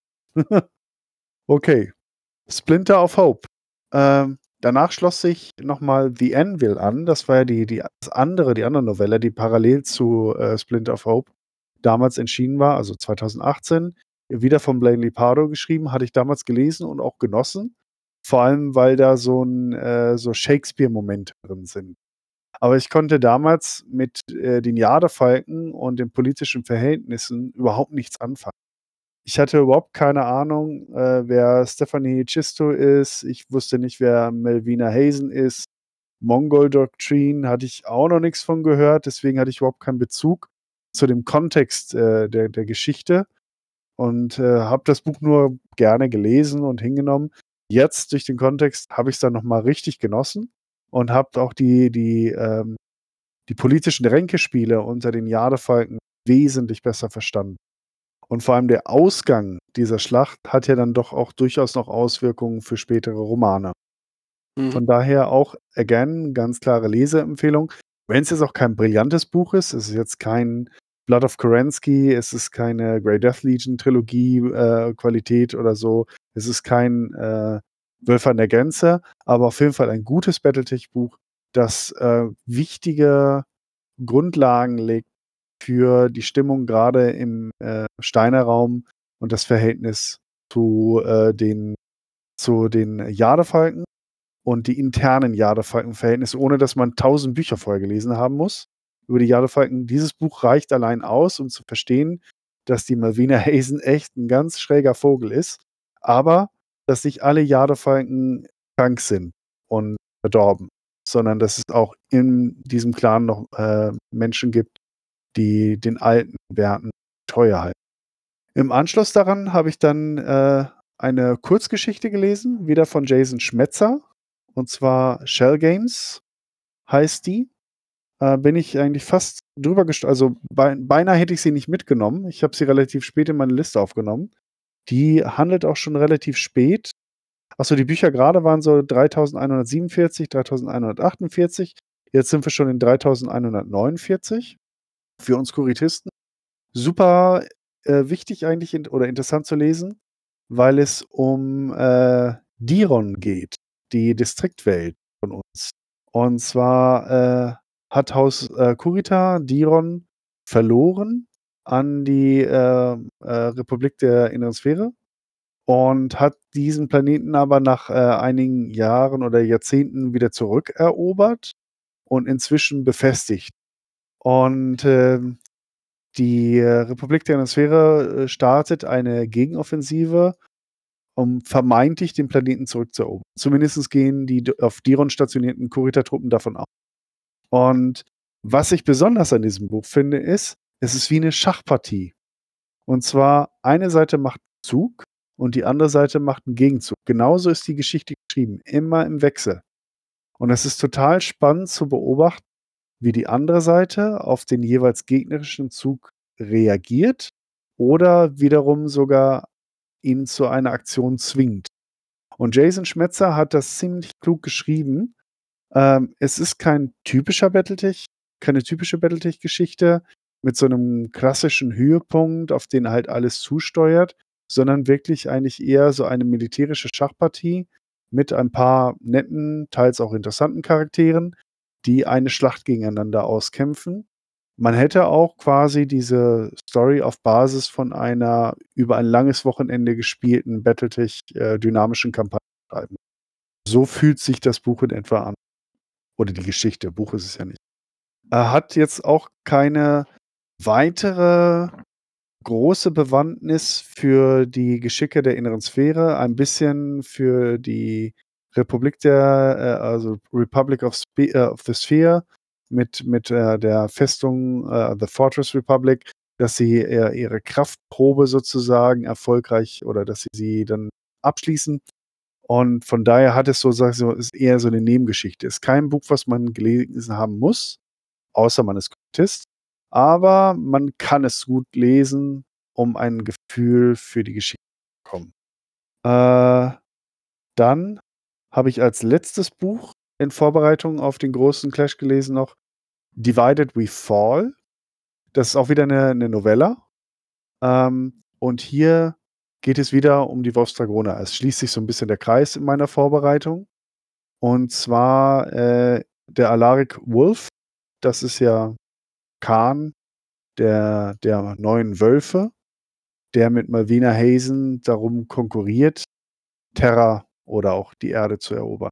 Okay. Splinter of Hope. Ähm, danach schloss sich nochmal The Anvil an. Das war ja die, die das andere, die andere Novelle, die parallel zu äh, Splinter of Hope damals erschienen war, also zweitausendachtzehn. Wieder von Blaine Lipardo geschrieben, hatte ich damals gelesen und auch genossen. Vor allem, weil da so ein äh, so Shakespeare-Momente drin sind. Aber ich konnte damals mit äh, den Jadefalken und den politischen Verhältnissen überhaupt nichts anfangen. Ich hatte überhaupt keine Ahnung, äh, wer Stephanie Chisto ist. Ich wusste nicht, wer Melvina Hazen ist. Mongol Doctrine hatte ich auch noch nichts von gehört, deswegen hatte ich überhaupt keinen Bezug zu dem Kontext äh, der, der Geschichte und äh, habe das Buch nur gerne gelesen und hingenommen. Jetzt durch den Kontext habe ich es dann nochmal richtig genossen und habe auch die, die, ähm, die politischen Ränkespiele unter den Jadefalken wesentlich besser verstanden. Und vor allem der Ausgang dieser Schlacht hat ja dann doch auch durchaus noch Auswirkungen für spätere Romane. Mhm. Von daher auch, again, ganz klare Leseempfehlung. Wenn es jetzt auch kein brillantes Buch ist, es ist jetzt kein Blood of Kerensky, es ist keine Grey Death Legion Trilogie äh, Qualität oder so, es ist kein äh, Wölfer in der Gänze, aber auf jeden Fall ein gutes Battletech-Buch, das äh, wichtige Grundlagen legt für die Stimmung gerade im äh, Steiner Raum und das Verhältnis zu, äh, den, zu den Jadefalken und die internen Jadefalken-Verhältnisse, ohne dass man tausend Bücher vorher gelesen haben muss über die Jadefalken. Dieses Buch reicht allein aus, um zu verstehen, dass die Malvina Hazen echt ein ganz schräger Vogel ist, aber dass nicht alle Jadefalken krank sind und verdorben, sondern dass es auch in diesem Clan noch äh, Menschen gibt, die den alten Werten teuer halten. Im Anschluss daran habe ich dann äh, eine Kurzgeschichte gelesen, wieder von Jason Schmetzer, und zwar Shell Games heißt die. Äh, bin ich eigentlich fast drüber gestolpert, also bei, beinahe hätte ich sie nicht mitgenommen. Ich habe sie relativ spät in meine Liste aufgenommen. Die handelt auch schon relativ spät. Achso, die Bücher gerade waren so dreitausendeinhundertsiebenundvierzig, dreitausendeinhundertachtundvierzig. Jetzt sind wir schon in dreitausendeinhundertneunundvierzig. Für uns Kuritisten. Super äh, wichtig eigentlich in, oder interessant zu lesen, weil es um äh, Diron geht, die Distriktwelt von uns. Und zwar äh, hat Haus äh, Kurita Diron verloren an die äh, äh, Republik der Inneren Sphäre und hat diesen Planeten aber nach äh, einigen Jahren oder Jahrzehnten wieder zurückerobert und inzwischen befestigt. Und äh, die äh, Republik der Atmosphäre äh, startet eine Gegenoffensive, um vermeintlich den Planeten zurückzuerobern. Zumindest gehen die d- auf Diron stationierten Kurita-Truppen davon aus. Und was ich besonders an diesem Buch finde, ist, es ist wie eine Schachpartie. Und zwar eine Seite macht einen Zug und die andere Seite macht einen Gegenzug. Genauso ist die Geschichte geschrieben, immer im Wechsel. Und es ist total spannend zu beobachten, wie die andere Seite auf den jeweils gegnerischen Zug reagiert oder wiederum sogar ihn zu einer Aktion zwingt. Und Jason Schmetzer hat das ziemlich klug geschrieben. Ähm, es ist kein typischer Battletech, keine typische Battletech-Geschichte mit so einem klassischen Höhepunkt, auf den halt alles zusteuert, sondern wirklich eigentlich eher so eine militärische Schachpartie mit ein paar netten, teils auch interessanten Charakteren, die eine Schlacht gegeneinander auskämpfen. Man hätte auch quasi diese Story auf Basis von einer über ein langes Wochenende gespielten Battletech äh, dynamischen Kampagne schreiben. So fühlt sich das Buch in etwa an. Oder die Geschichte, Buch ist es ja nicht. Er hat jetzt auch keine weitere große Bewandtnis für die Geschicke der inneren Sphäre, ein bisschen für die Republik der, äh, also Republic of, Spe äh, of the Sphere mit, mit äh, der Festung äh, The Fortress Republic, dass sie äh, ihre Kraftprobe sozusagen erfolgreich oder dass sie sie dann abschließen. Und von daher hat es so, sag ich so, ist eher so eine Nebengeschichte. Ist kein Buch, was man gelesen haben muss, außer man ist Kultist. Aber man kann es gut lesen, um ein Gefühl für die Geschichte zu bekommen. Äh, dann habe ich als letztes Buch in Vorbereitung auf den großen Clash gelesen noch Divided We Fall. Das ist auch wieder eine, eine Novella. Ähm, und hier geht es wieder um die Wolfsdragoner. Es schließt sich so ein bisschen der Kreis in meiner Vorbereitung. Und zwar äh, der Alaric Wolf. Das ist ja Khan der, der neuen Wölfe, der mit Malvina Hazen darum konkurriert, Terra oder auch die Erde zu erobern.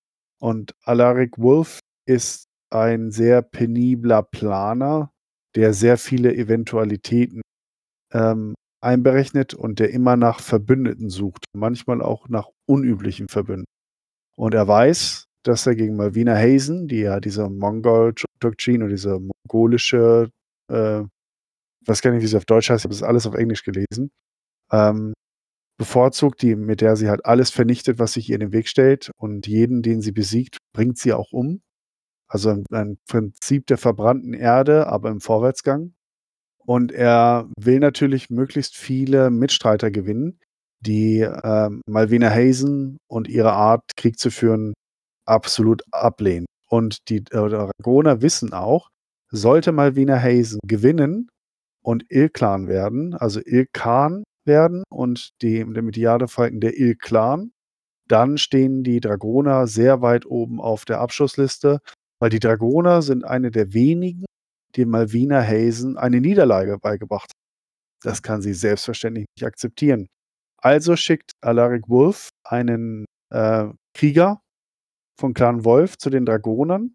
Und Alaric Wolf ist ein sehr penibler Planer, der sehr viele Eventualitäten ähm, einberechnet und der immer nach Verbündeten sucht, manchmal auch nach unüblichen Verbündeten. Und er weiß, dass er gegen Malvina Hazen, die ja diese Mongol-Doktrin oder diese mongolische, äh, ich weiß gar nicht, wie sie auf Deutsch heißt, ich habe das alles auf Englisch gelesen, ähm, bevorzugt, die, mit der sie halt alles vernichtet, was sich ihr in den Weg stellt und jeden, den sie besiegt, bringt sie auch um. Also ein, ein Prinzip der verbrannten Erde, aber im Vorwärtsgang. Und er will natürlich möglichst viele Mitstreiter gewinnen, die ähm, Malvina Hazen und ihre Art, Krieg zu führen, absolut ablehnen. Und die äh, Dragoner wissen auch, sollte Malvina Hazen gewinnen und Il-Clan werden, also Il-Khan werden und die, mit die Jadefalken der Il-Clan, dann stehen die Dragoner sehr weit oben auf der Abschussliste, weil die Dragoner sind eine der wenigen, die Malvina Hazen eine Niederlage beigebracht haben. Das kann sie selbstverständlich nicht akzeptieren. Also schickt Alaric Wolf einen äh, Krieger von Clan Wolf zu den Dragonern,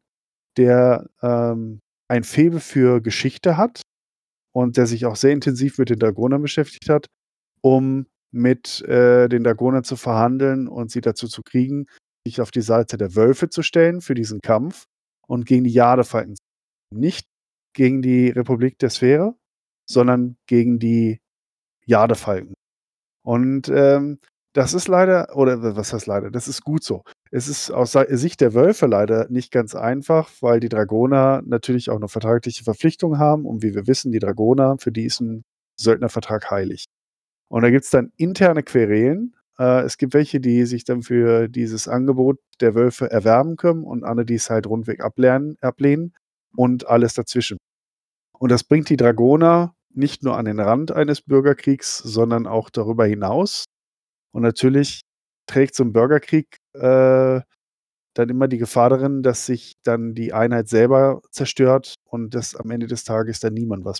der ähm, ein Faible für Geschichte hat und der sich auch sehr intensiv mit den Dragonern beschäftigt hat, um mit äh, den Dragonern zu verhandeln und sie dazu zu kriegen, sich auf die Seite der Wölfe zu stellen für diesen Kampf und gegen die Jadefalken. Nicht gegen die Republik der Sphäre, sondern gegen die Jadefalken. Und ähm, das ist leider, oder was heißt leider, das ist gut so. Es ist aus Sicht der Wölfe leider nicht ganz einfach, weil die Dragoner natürlich auch eine vertragliche Verpflichtung haben. Und wie wir wissen, die Dragoner, für die ist ein Söldnervertrag heilig. Und da gibt es dann interne Querelen. Äh, es gibt welche, die sich dann für dieses Angebot der Wölfe erwerben können und andere, die es halt rundweg ablehnen, ablehnen und alles dazwischen. Und das bringt die Dragoner nicht nur an den Rand eines Bürgerkriegs, sondern auch darüber hinaus. Und natürlich trägt so ein Bürgerkrieg äh, dann immer die Gefahr darin, dass sich dann die Einheit selber zerstört und dass am Ende des Tages dann niemand was.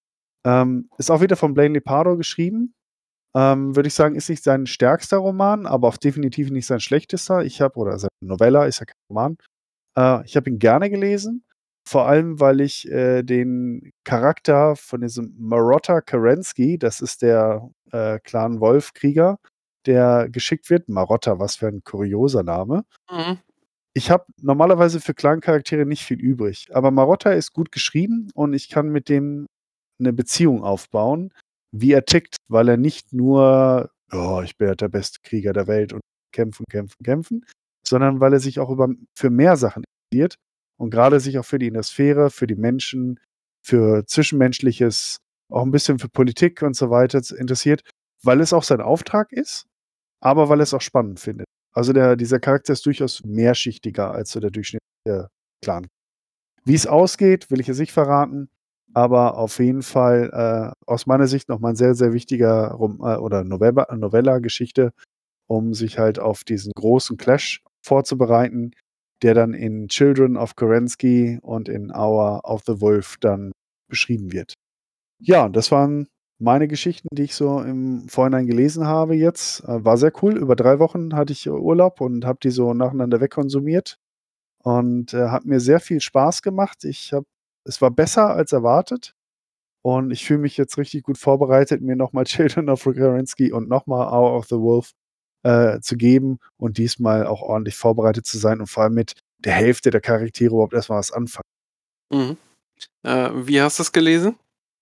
Ähm, ist auch wieder von Blaine Lepardo geschrieben. Ähm, würde ich sagen, ist nicht sein stärkster Roman, aber auch definitiv nicht sein schlechtester. Ich habe, oder seine Novella, ist ja kein Roman. Äh, ich habe ihn gerne gelesen, vor allem, weil ich äh, den Charakter von diesem Marotta Kerensky, das ist der äh, Clan Wolf-Krieger, der geschickt wird. Marotta, was für ein kurioser Name. Mhm. Ich habe normalerweise für Clan-Charaktere nicht viel übrig, aber Marotta ist gut geschrieben und ich kann mit dem eine Beziehung aufbauen, wie er tickt, weil er nicht nur, oh, ich bin ja der beste Krieger der Welt und kämpfen, kämpfen, kämpfen, sondern weil er sich auch über, für mehr Sachen interessiert und gerade sich auch für die Sphäre, für die Menschen, für Zwischenmenschliches, auch ein bisschen für Politik und so weiter interessiert, weil es auch sein Auftrag ist, aber weil er es auch spannend findet. Also der, dieser Charakter ist durchaus mehrschichtiger als so der durchschnittliche Clan. Wie es ausgeht, will ich jetzt nicht verraten, aber auf jeden Fall äh, aus meiner Sicht nochmal ein sehr, sehr wichtiger Rom äh, oder Novella, Novella-Geschichte, um sich halt auf diesen großen Clash vorzubereiten, der dann in Children of Kerensky und in Hour of the Wolf dann beschrieben wird. Ja, und das waren meine Geschichten, die ich so im Vorhinein gelesen habe jetzt. Äh, war sehr cool. Über drei Wochen hatte ich Urlaub und habe die so nacheinander wegkonsumiert. Und äh, hat mir sehr viel Spaß gemacht. Ich habe, es war besser als erwartet. Und ich fühle mich jetzt richtig gut vorbereitet, mir nochmal Children of Kerensky und nochmal Hour of the Wolf äh, zu geben und diesmal auch ordentlich vorbereitet zu sein und vor allem mit der Hälfte der Charaktere überhaupt erstmal was anfangen. Mhm. Äh, wie hast du es gelesen?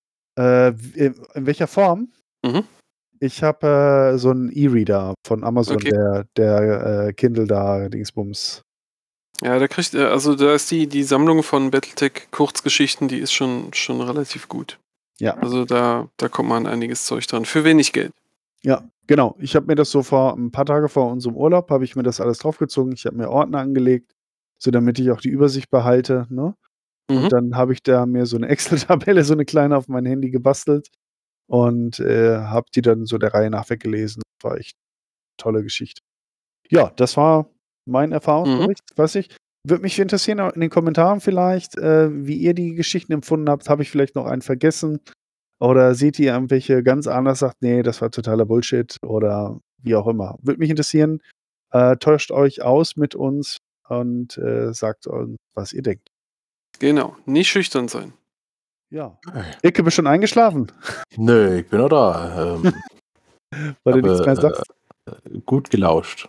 Äh, in, in welcher Form? Mhm. Ich habe äh, so einen E-Reader von Amazon, Okay. der, der äh, Kindle da, Dingsbums. Ja, da kriegt er, also da ist die, die Sammlung von Battletech Kurzgeschichten, die ist schon, schon relativ gut. Ja. Also da, da kommt man einiges Zeug dran. Für wenig Geld. Ja, genau. Ich habe mir das so vor ein paar Tage vor unserem Urlaub, habe ich mir das alles draufgezogen. Ich habe mir Ordner angelegt, so damit ich auch die Übersicht behalte, ne? Mhm. Und dann habe ich da mir so eine Excel-Tabelle, so eine kleine auf mein Handy gebastelt und äh, habe die dann so der Reihe nach weggelesen. Das war echt eine tolle Geschichte. Ja, das war mein Erfahrungsbericht. Weiß ich. Würde mich interessieren in den Kommentaren vielleicht, äh, wie ihr die Geschichten empfunden habt. Habe ich vielleicht noch einen vergessen? Oder seht ihr irgendwelche ganz anders, sagt, nee, das war totaler Bullshit oder wie auch immer. Würde mich interessieren. Äh, täuscht euch aus mit uns und äh, sagt uns, was ihr denkt. Genau, nicht schüchtern sein. Ja. Icke, bist schon eingeschlafen? Nö, ich bin noch da. Ähm, Weil du habe, nichts mehr sagst. äh, gut gelauscht.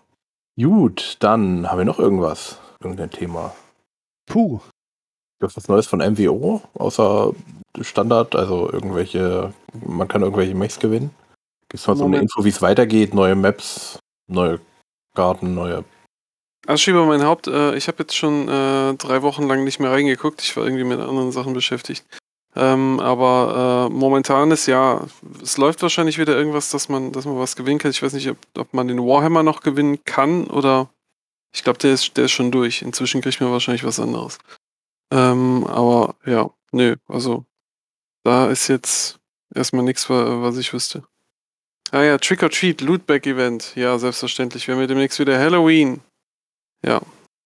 Gut, dann haben wir noch irgendwas. Irgendein Thema. Puh. Gibt es was Neues von M W O? Außer Standard, also irgendwelche, man kann irgendwelche Mechs gewinnen? Gibt es mal so eine Moment. Info, wie es weitergeht? Neue Maps, neue Karten, neue. Also Schieber, mein Haupt, äh, ich habe jetzt schon äh, drei Wochen lang nicht mehr reingeguckt. Ich war irgendwie mit anderen Sachen beschäftigt. Ähm, aber äh, momentan ist ja, es läuft wahrscheinlich wieder irgendwas, dass man, dass man was gewinnen kann. Ich weiß nicht, ob, ob man den Warhammer noch gewinnen kann oder ich glaube, der ist, der ist schon durch. Inzwischen kriegt man wahrscheinlich was anderes. Ähm, aber ja, nö, also da ist jetzt erstmal nichts, wa- was ich wüsste. Ah ja, Trick or Treat, Lootback Event. Ja, selbstverständlich. Wir haben ja demnächst wieder Halloween. Ja,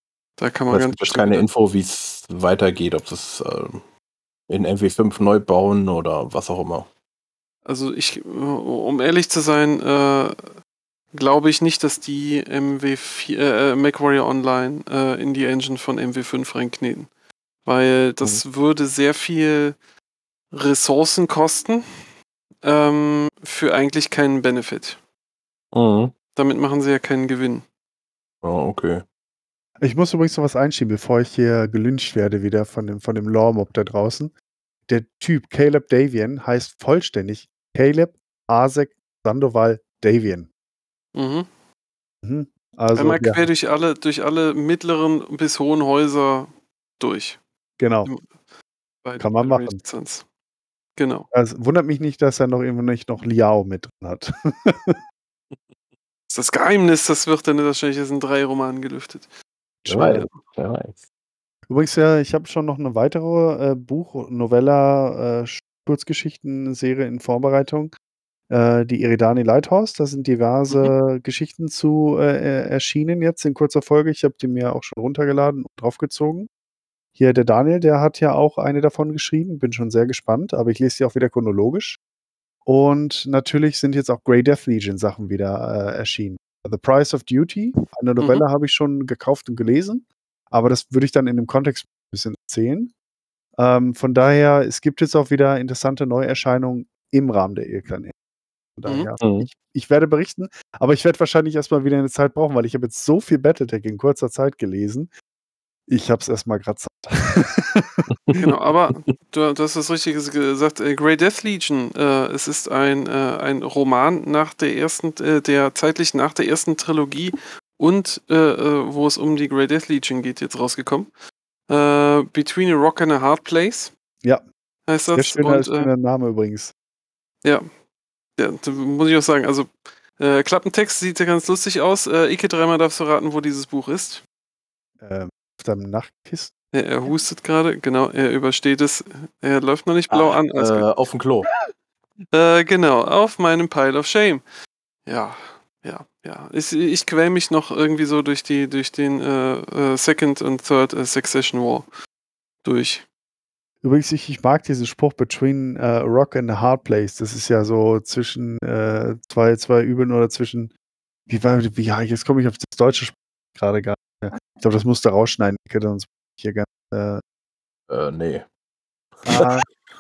da kann man Es ganz gibt jetzt bestimmt keine wieder- Info, wie es weitergeht, ob es ähm, in M W fünf neu bauen oder was auch immer. Also ich, um ehrlich zu sein, äh, glaube ich nicht, dass die M W vier, äh, MechWarrior Online äh, in die Engine von M W fünf reinkneten. Weil das würde sehr viel Ressourcen kosten ähm, für eigentlich keinen Benefit. Mhm. Damit machen sie ja keinen Gewinn. Oh, okay. Ich muss übrigens noch was einschieben, bevor ich hier gelyncht werde wieder von dem, von dem Lore-Mob da draußen. Der Typ Caleb Davian heißt vollständig Caleb Asek Sandoval Davian. Mhm. Mhm. Also, Einmal ja, quer durch alle, durch alle mittleren bis hohen Häuser durch. genau. Bei, Kann man bei machen. Raging Suns. Genau. Also, wundert mich nicht, dass er noch irgendwo nicht noch Liao mit drin hat. Das ist das Geheimnis, das wird dann wahrscheinlich erst in drei Romanen gelüftet. Wer weiß, wer weiß. Übrigens, ja, ich habe schon noch eine weitere äh, Buch-, Novella, äh, Kurzgeschichten-Serie in Vorbereitung. Äh, die Eridani Lighthouse, da sind diverse Geschichten zu äh, erschienen jetzt in kurzer Folge. Ich habe die mir auch schon runtergeladen und draufgezogen. Hier der Daniel, der hat ja auch eine davon geschrieben. Bin schon sehr gespannt, aber ich lese die auch wieder chronologisch. Und natürlich sind jetzt auch Grey Death Legion Sachen wieder äh, erschienen. The Price of Duty, eine Novelle habe ich schon gekauft und gelesen, aber das würde ich dann in dem Kontext ein bisschen erzählen. Ähm, von daher, es gibt jetzt auch wieder interessante Neuerscheinungen im Rahmen der Irrklan. Von daher, Mhm. ich, ich werde berichten, aber ich werde wahrscheinlich erstmal wieder eine Zeit brauchen, weil ich habe jetzt so viel Battletech in kurzer Zeit gelesen. Ich habe es erstmal gerade satt. Genau, aber du, du hast das Richtige gesagt. Äh, Grey Death Legion, äh, es ist ein, äh, ein Roman nach der ersten, äh, der zeitlich nach der ersten Trilogie und äh, äh, wo es um die Grey Death Legion geht, jetzt rausgekommen. Äh, Between a Rock and a Hard Place Ja, heißt sehr das. schöner, Und, äh, schöner Name übrigens. ja, ja, da muss ich auch sagen, also äh, Klappentext sieht ja ganz lustig aus. Äh, Ike, dreimal darfst du raten, wo dieses Buch ist. Ähm, auf deinem Nachtkissen. Ja, er hustet gerade, genau, er übersteht es. Er läuft noch nicht blau Ach, an. Alles äh, gut. auf dem Klo. Äh, genau, auf meinem Pile of Shame. Ja, ja, ja. Ich, ich quäl mich noch irgendwie so durch die, durch den äh, äh, Second und Third äh, Succession War durch. Übrigens, ich, ich mag diesen Spruch Between äh, a Rock and a Hard Place. Das ist ja so zwischen äh, zwei, zwei Übeln oder zwischen. Wie war, wie, ja, jetzt komme ich auf das deutsche Spruch gerade gar nicht mehr. Ich glaube, das musst du rausschneiden, Icke, sonst bin ich hier ganz. Äh, Äh, nee. ah,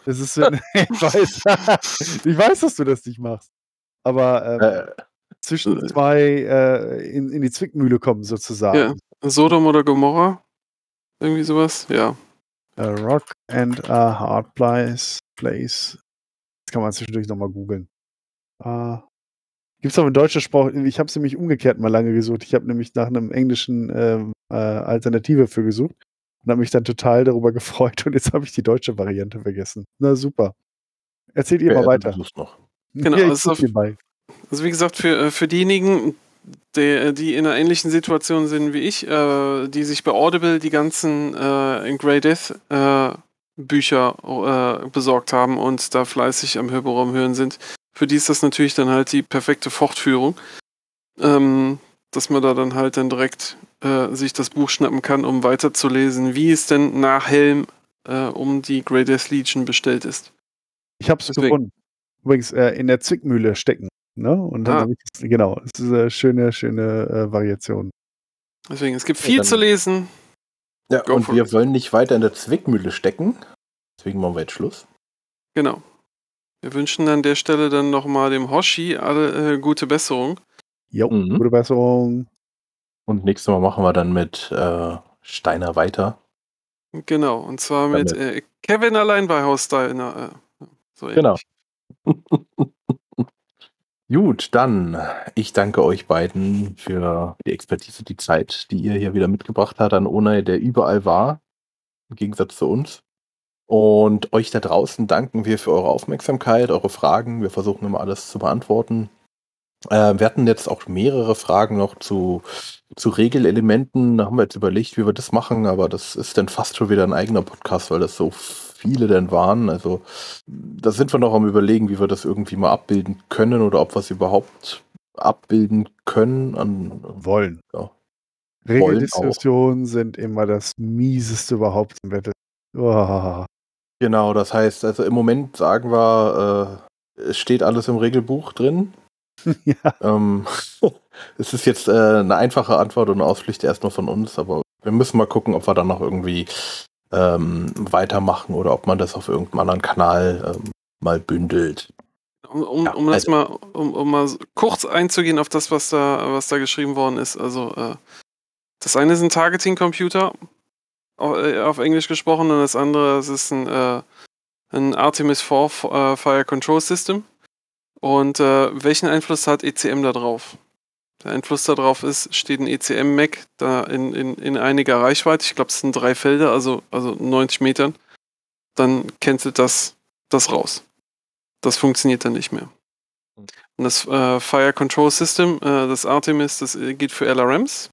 Das ist, wenn, ich weiß, ich weiß, dass du das nicht machst. Aber ähm, Äh, zwischen zwei äh, in, in die Zwickmühle kommen sozusagen. Ja, Sodom oder Gomorra? Irgendwie sowas? Ja. A rock and a hard place. place. Das kann man zwischendurch nochmal googeln. Uh, Gibt es auch in deutscher Sprache? Ich habe es nämlich umgekehrt mal lange gesucht. Ich habe nämlich nach einem englischen ähm, äh, Alternative für gesucht und habe mich dann total darüber gefreut und jetzt habe ich die deutsche Variante vergessen. Na super. Erzählt ihr wer mal weiter. versucht's noch. Genau, Ja, ich also guck dir bei. Also wie gesagt, für, für diejenigen, die, die in einer ähnlichen Situation sind wie ich, äh, die sich bei Audible die ganzen äh, Grey Death äh, Bücher äh, besorgt haben und da fleißig am Hörbuchraum hören sind, für die ist das natürlich dann halt die perfekte Fortführung, ähm, dass man da dann halt dann direkt äh, sich das Buch schnappen kann, um weiterzulesen, wie es denn nach Helm äh, um die Grey Death Legion bestellt ist. Ich habe es Deswegen. gefunden. Übrigens äh, in der Zwickmühle stecken. Ne? Und dann Ah. habe ich das, genau, das ist eine schöne, schöne äh, Variation. Deswegen, es gibt viel dann- zu lesen. Ja, Go und for wir it. wollen nicht weiter in der Zwickmühle stecken. Deswegen machen wir jetzt Schluss. Genau. Wir wünschen an der Stelle dann nochmal dem Hoshi alle äh, gute Besserung. Jo, Mhm. gute Besserung. Und nächstes Mal machen wir dann mit äh, Steiner weiter. Genau, und zwar mit Damit. äh, Kevin allein bei Haus Steiner. Äh, so Genau. ähnlich. Gut, dann ich danke euch beiden für die Expertise, die Zeit, die ihr hier wieder mitgebracht habt, an Onay, der überall war, im Gegensatz zu uns. Und euch da draußen danken wir für eure Aufmerksamkeit, eure Fragen. Wir versuchen immer alles zu beantworten. Äh, wir hatten jetzt auch mehrere Fragen noch zu, zu Regelelementen. Da haben wir jetzt überlegt, wie wir das machen, aber das ist dann fast schon wieder ein eigener Podcast, weil das so viele dann waren. Also da sind wir noch am Überlegen, wie wir das irgendwie mal abbilden können oder ob wir es überhaupt abbilden können. An, Wollen. Ja. Regeldiskussionen sind immer das mieseste überhaupt im Wette. Oh. Genau, das heißt, also im Moment sagen wir, äh, es steht alles im Regelbuch drin. Ja. Ähm, es ist jetzt äh, eine einfache Antwort und eine Auspflicht erstmal von uns, aber wir müssen mal gucken, ob wir dann noch irgendwie ähm, weitermachen oder ob man das auf irgendeinem anderen Kanal ähm, mal bündelt. Um, um, Ja, um das also- mal, um, um mal so kurz einzugehen auf das, was da, was da geschrieben worden ist. Also äh, das eine ist ein Targeting-Computer, au- äh, auf Englisch gesprochen, und das andere das ist ein, äh, ein Artemis vier F- äh, Fire Control System. Und äh, welchen Einfluss hat E C M da drauf? Der Einfluss darauf ist, steht ein E C M-Mac da in, in, in einiger Reichweite, ich glaube es sind drei Felder, also, also neunzig Metern, dann cancelt das, das raus. Das funktioniert dann nicht mehr. Und das äh, Fire Control System, äh, das Artemis, das äh, geht für L R Ms.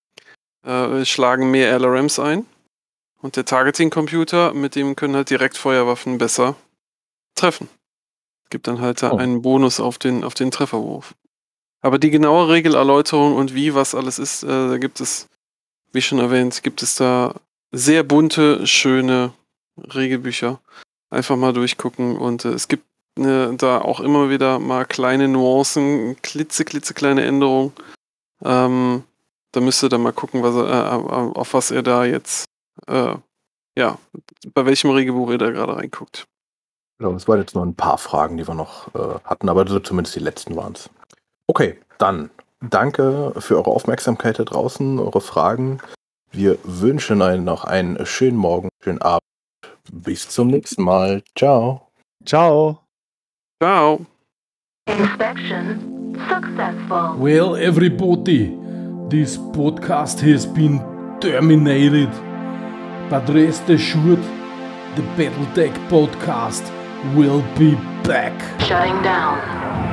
Äh, wir schlagen mehr L R Ms ein. Und der Targeting-Computer, mit dem können halt Direktfeuerwaffen besser treffen. Gibt dann halt da Oh. einen Bonus auf den, auf den Trefferwurf. Aber die genaue Regelerläuterung und wie was alles ist, äh, da gibt es, wie schon erwähnt, gibt es da sehr bunte, schöne Regelbücher. Einfach mal durchgucken und äh, es gibt äh, da auch immer wieder mal kleine Nuancen, klitze, klitzekleine Änderungen. Ähm, da müsst ihr dann mal gucken, was er, äh, auf was ihr da jetzt, äh, ja, bei welchem Regelbuch ihr da gerade reinguckt. Genau, es waren jetzt nur ein paar Fragen, die wir noch äh, hatten, aber so zumindest die letzten waren es. Okay, dann danke für eure Aufmerksamkeit da draußen, eure Fragen. Wir wünschen euch noch einen schönen Morgen, schönen Abend. Bis zum nächsten Mal. Ciao. Ciao. Ciao! Inspection successful. Well, everybody, this podcast has been terminated. But rest assured, the Battletech podcast will be back. Shutting down.